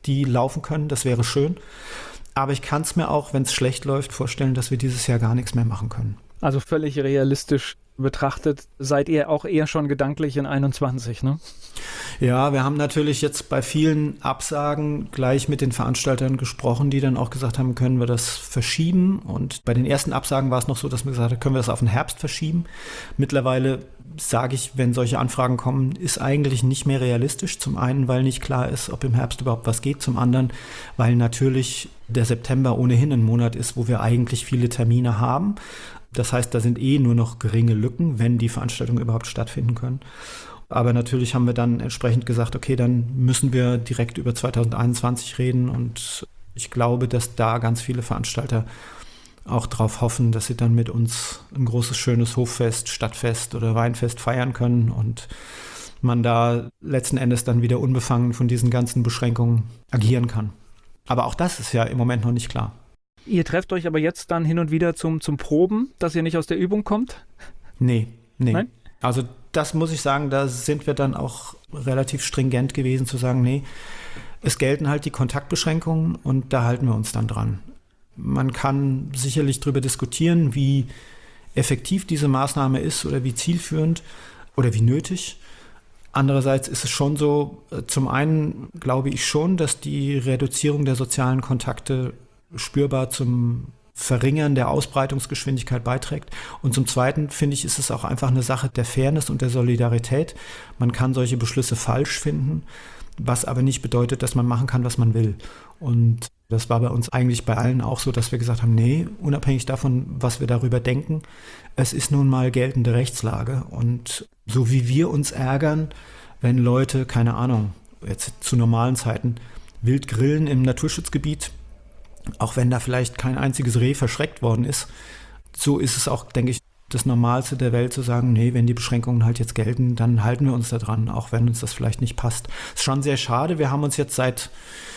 die laufen können. Das wäre schön. Aber ich kann es mir auch, wenn es schlecht läuft, vorstellen, dass wir dieses Jahr gar nichts mehr machen können. Also völlig realistisch betrachtet, seid ihr auch eher schon gedanklich in einundzwanzig, ne? Ja, wir haben natürlich jetzt bei vielen Absagen gleich mit den Veranstaltern gesprochen, die dann auch gesagt haben, können wir das verschieben? Und bei den ersten Absagen war es noch so, dass man gesagt hat, können wir das auf den Herbst verschieben? Mittlerweile sage ich, wenn solche Anfragen kommen, ist eigentlich nicht mehr realistisch. Zum einen, weil nicht klar ist, ob im Herbst überhaupt was geht. Zum anderen, weil natürlich der September ohnehin ein Monat ist, wo wir eigentlich viele Termine haben. Das heißt, da sind eh nur noch geringe Lücken, wenn die Veranstaltungen überhaupt stattfinden können. Aber natürlich haben wir dann entsprechend gesagt, okay, dann müssen wir direkt über zwanzig einundzwanzig reden. Und ich glaube, dass da ganz viele Veranstalter auch darauf hoffen, dass sie dann mit uns ein großes, schönes Hoffest, Stadtfest oder Weinfest feiern können und man da letzten Endes dann wieder unbefangen von diesen ganzen Beschränkungen agieren kann. Aber auch das ist ja im Moment noch nicht klar. Ihr trefft euch aber jetzt dann hin und wieder zum, zum Proben, dass ihr nicht aus der Übung kommt? Nee, nee. Nein? Also das muss ich sagen, da sind wir dann auch relativ stringent gewesen zu sagen, nee, es gelten halt die Kontaktbeschränkungen und da halten wir uns dann dran. Man kann sicherlich darüber diskutieren, wie effektiv diese Maßnahme ist oder wie zielführend oder wie nötig. Andererseits ist es schon so, zum einen glaube ich schon, dass die Reduzierung der sozialen Kontakte spürbar zum Verringern der Ausbreitungsgeschwindigkeit beiträgt. Und zum Zweiten, finde ich, ist es auch einfach eine Sache der Fairness und der Solidarität. Man kann solche Beschlüsse falsch finden, was aber nicht bedeutet, dass man machen kann, was man will. Und das war bei uns eigentlich bei allen auch so, dass wir gesagt haben, nee, unabhängig davon, was wir darüber denken, es ist nun mal geltende Rechtslage. Und so wie wir uns ärgern, wenn Leute, keine Ahnung, jetzt zu normalen Zeiten, wild grillen im Naturschutzgebiet, auch wenn da vielleicht kein einziges Reh verschreckt worden ist, so ist es auch, denke ich, das Normalste der Welt zu sagen, nee, wenn die Beschränkungen halt jetzt gelten, dann halten wir uns da dran, auch wenn uns das vielleicht nicht passt. Ist schon sehr schade, wir haben uns jetzt seit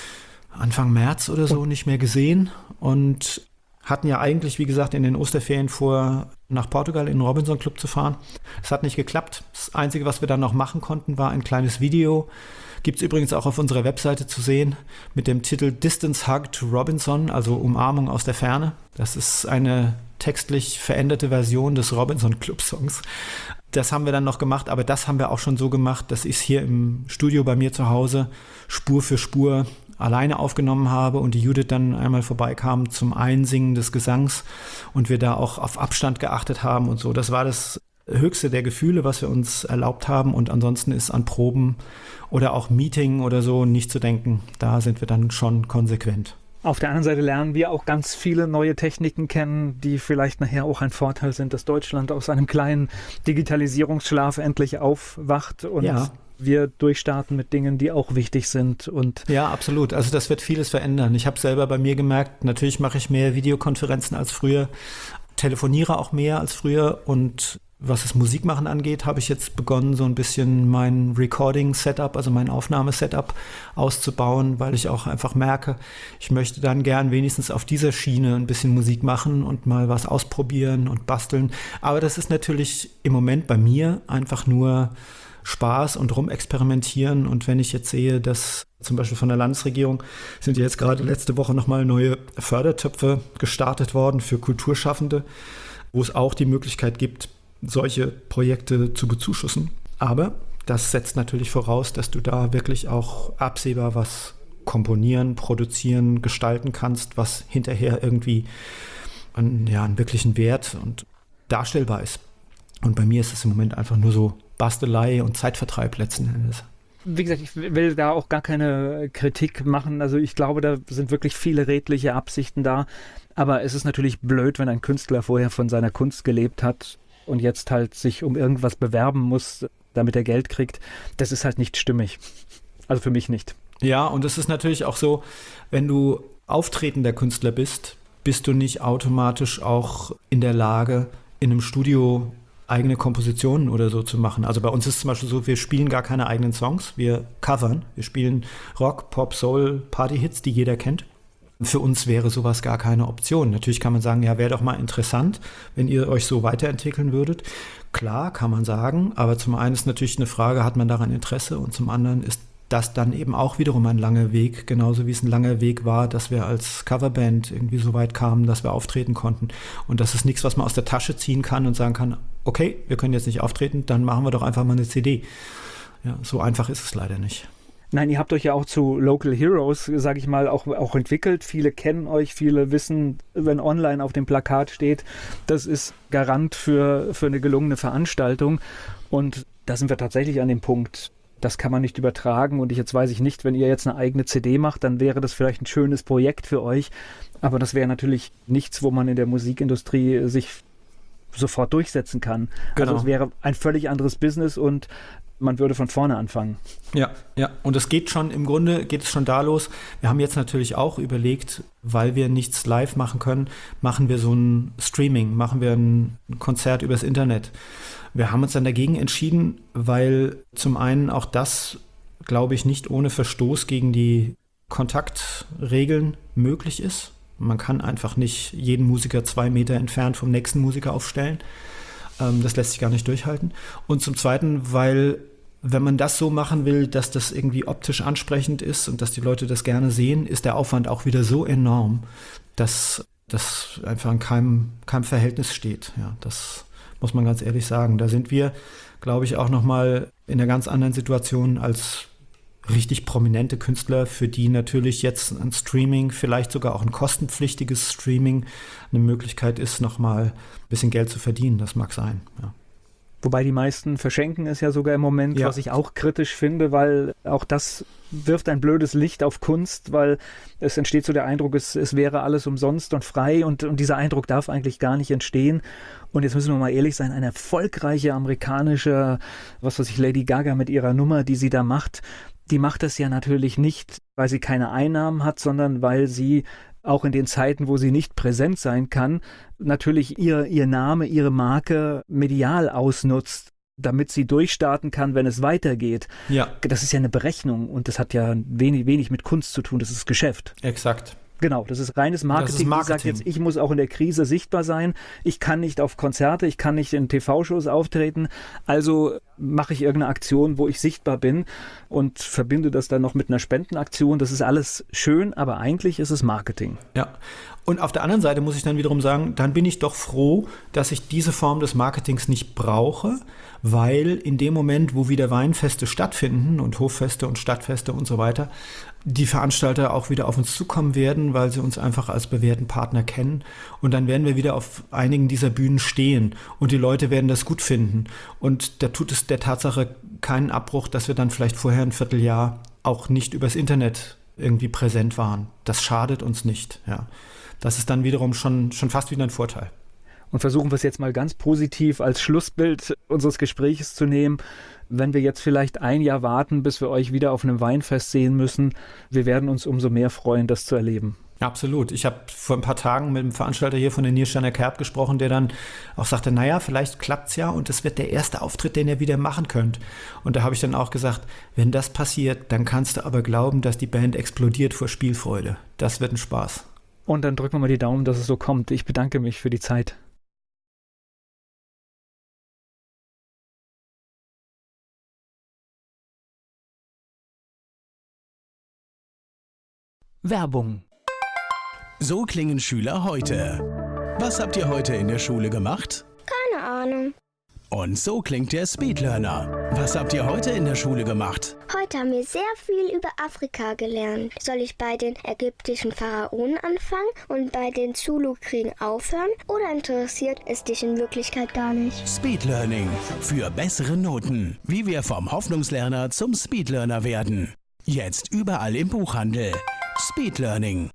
Anfang März oder so nicht mehr gesehen und hatten ja eigentlich, wie gesagt, in den Osterferien vor, nach Portugal in den Robinson Club zu fahren. Es hat nicht geklappt. Das Einzige, was wir dann noch machen konnten, war ein kleines Video. Gibt es übrigens auch auf unserer Webseite zu sehen mit dem Titel Distance Hug to Robinson, also Umarmung aus der Ferne. Das ist eine textlich veränderte Version des Robinson Club Songs. Das haben wir dann noch gemacht, aber das haben wir auch schon so gemacht, dass ich es hier im Studio bei mir zu Hause Spur für Spur alleine aufgenommen habe und die Judith dann einmal vorbeikam zum Einsingen des Gesangs und wir da auch auf Abstand geachtet haben und so. Das war das höchste der Gefühle, was wir uns erlaubt haben und ansonsten ist an Proben oder auch Meeting oder so nicht zu denken. Da sind wir dann schon konsequent. Auf der anderen Seite lernen wir auch ganz viele neue Techniken kennen, die vielleicht nachher auch ein Vorteil sind, dass Deutschland aus einem kleinen Digitalisierungsschlaf endlich aufwacht und ja. wir durchstarten mit Dingen, die auch wichtig sind. Und ja, absolut. Also das wird vieles verändern. Ich habe selber bei mir gemerkt, natürlich mache ich mehr Videokonferenzen als früher, telefoniere auch mehr als früher und was das Musikmachen angeht, habe ich jetzt begonnen, so ein bisschen mein Recording-Setup, also mein Aufnahmesetup auszubauen, weil ich auch einfach merke, ich möchte dann gern wenigstens auf dieser Schiene ein bisschen Musik machen und mal was ausprobieren und basteln. Aber das ist natürlich im Moment bei mir einfach nur Spaß und rumexperimentieren. Und wenn ich jetzt sehe, dass zum Beispiel von der Landesregierung sind jetzt gerade letzte Woche nochmal neue Fördertöpfe gestartet worden für Kulturschaffende, wo es auch die Möglichkeit gibt, solche Projekte zu bezuschussen. Aber das setzt natürlich voraus, dass du da wirklich auch absehbar was komponieren, produzieren, gestalten kannst, was hinterher irgendwie einen, ja, einen wirklichen Wert und darstellbar ist. Und bei mir ist es im Moment einfach nur so Bastelei und Zeitvertreib letzten Endes. Wie gesagt, ich will da auch gar keine Kritik machen. Also ich glaube, da sind wirklich viele redliche Absichten da. Aber es ist natürlich blöd, wenn ein Künstler vorher von seiner Kunst gelebt hat und jetzt halt sich um irgendwas bewerben muss, damit er Geld kriegt. Das ist halt nicht stimmig. Also für mich nicht. Ja, und es ist natürlich auch so, wenn du auftretender Künstler bist, bist du nicht automatisch auch in der Lage, in einem Studio eigene Kompositionen oder so zu machen. Also bei uns ist es zum Beispiel so, wir spielen gar keine eigenen Songs, wir covern. Wir spielen Rock, Pop, Soul, Party-Hits, die jeder kennt. Für uns wäre sowas gar keine Option. Natürlich kann man sagen, ja, wäre doch mal interessant, wenn ihr euch so weiterentwickeln würdet. Klar, kann man sagen, aber zum einen ist natürlich eine Frage, hat man daran Interesse und zum anderen ist das dann eben auch wiederum ein langer Weg, genauso wie es ein langer Weg war, dass wir als Coverband irgendwie so weit kamen, dass wir auftreten konnten. Und das ist nichts, was man aus der Tasche ziehen kann und sagen kann, okay, wir können jetzt nicht auftreten, dann machen wir doch einfach mal eine C D. Ja, so einfach ist es leider nicht. Nein, ihr habt euch ja auch zu Local Heroes, sage ich mal, auch, auch entwickelt. Viele kennen euch, viele wissen, wenn online auf dem Plakat steht, das ist Garant für, für eine gelungene Veranstaltung. Und da sind wir tatsächlich an dem Punkt, das kann man nicht übertragen. Und ich, jetzt weiß ich nicht, wenn ihr jetzt eine eigene C D macht, dann wäre das vielleicht ein schönes Projekt für euch. Aber das wäre natürlich nichts, wo man in der Musikindustrie sich sofort durchsetzen kann. Genau. Also es wäre ein völlig anderes Business und man würde von vorne anfangen. Ja, ja. Und es geht schon, im Grunde geht es schon da los. Wir haben jetzt natürlich auch überlegt, weil wir nichts live machen können, machen wir so ein Streaming, machen wir ein Konzert übers Internet. Wir haben uns dann dagegen entschieden, weil zum einen auch das, glaube ich, nicht ohne Verstoß gegen die Kontaktregeln möglich ist. Man kann einfach nicht jeden Musiker zwei Meter entfernt vom nächsten Musiker aufstellen. Ähm, das lässt sich gar nicht durchhalten. Und zum Zweiten, weil wenn man das so machen will, dass das irgendwie optisch ansprechend ist und dass die Leute das gerne sehen, ist der Aufwand auch wieder so enorm, dass das einfach in keinem, keinem Verhältnis steht. Ja, das muss man ganz ehrlich sagen. Da sind wir, glaube ich, auch nochmal in einer ganz anderen Situation als richtig prominente Künstler, für die natürlich jetzt ein Streaming, vielleicht sogar auch ein kostenpflichtiges Streaming, eine Möglichkeit ist, nochmal ein bisschen Geld zu verdienen. Das mag sein, ja. Wobei die meisten verschenken es ja sogar im Moment, ja. Was ich auch kritisch finde, weil auch das wirft ein blödes Licht auf Kunst, weil es entsteht so der Eindruck, es, es wäre alles umsonst und frei und, und dieser Eindruck darf eigentlich gar nicht entstehen. Und jetzt müssen wir mal ehrlich sein, eine erfolgreiche amerikanische, was weiß ich, Lady Gaga mit ihrer Nummer, die sie da macht, die macht das ja natürlich nicht, weil sie keine Einnahmen hat, sondern weil sie auch in den Zeiten, wo sie nicht präsent sein kann, natürlich ihr, ihr Name, ihre Marke medial ausnutzt, damit sie durchstarten kann, wenn es weitergeht. Ja. Das ist ja eine Berechnung und das hat ja wenig, wenig mit Kunst zu tun, das ist Geschäft. Exakt. Genau, das ist reines Marketing. Das ist Marketing. Ich sage jetzt, ich muss auch in der Krise sichtbar sein. Ich kann nicht auf Konzerte, ich kann nicht in T V-Shows auftreten. Also mache ich irgendeine Aktion, wo ich sichtbar bin und verbinde das dann noch mit einer Spendenaktion. Das ist alles schön, aber eigentlich ist es Marketing. Ja. Und auf der anderen Seite muss ich dann wiederum sagen, dann bin ich doch froh, dass ich diese Form des Marketings nicht brauche, weil in dem Moment, wo wieder Weinfeste stattfinden und Hoffeste und Stadtfeste und so weiter, die Veranstalter auch wieder auf uns zukommen werden, weil sie uns einfach als bewährten Partner kennen. Und dann werden wir wieder auf einigen dieser Bühnen stehen und die Leute werden das gut finden. Und da tut es der Tatsache keinen Abbruch, dass wir dann vielleicht vorher ein Vierteljahr auch nicht übers Internet irgendwie präsent waren. Das schadet uns nicht. Ja. Das ist dann wiederum schon, schon fast wieder ein Vorteil. Und versuchen wir es jetzt mal ganz positiv als Schlussbild unseres Gesprächs zu nehmen. Wenn wir jetzt vielleicht ein Jahr warten, bis wir euch wieder auf einem Weinfest sehen müssen, wir werden uns umso mehr freuen, das zu erleben. Absolut. Ich habe vor ein paar Tagen mit dem Veranstalter hier von der Niersteiner Kerb gesprochen, der dann auch sagte, naja, vielleicht klappt's ja und das wird der erste Auftritt, den ihr wieder machen könnt. Und da habe ich dann auch gesagt, wenn das passiert, dann kannst du aber glauben, dass die Band explodiert vor Spielfreude. Das wird ein Spaß. Und dann drücken wir mal die Daumen, dass es so kommt. Ich bedanke mich für die Zeit. Werbung. So klingen Schüler heute. Was habt ihr heute in der Schule gemacht? Keine Ahnung. Und so klingt der Speedlearner. Was habt ihr heute in der Schule gemacht? Heute haben wir sehr viel über Afrika gelernt. Soll ich bei den ägyptischen Pharaonen anfangen und bei den Zulu-Kriegen aufhören? Oder interessiert es dich in Wirklichkeit gar nicht? Speedlearning. Für bessere Noten. Wie wir vom Hoffnungslerner zum Speedlearner werden. Jetzt überall im Buchhandel. Speedlearning.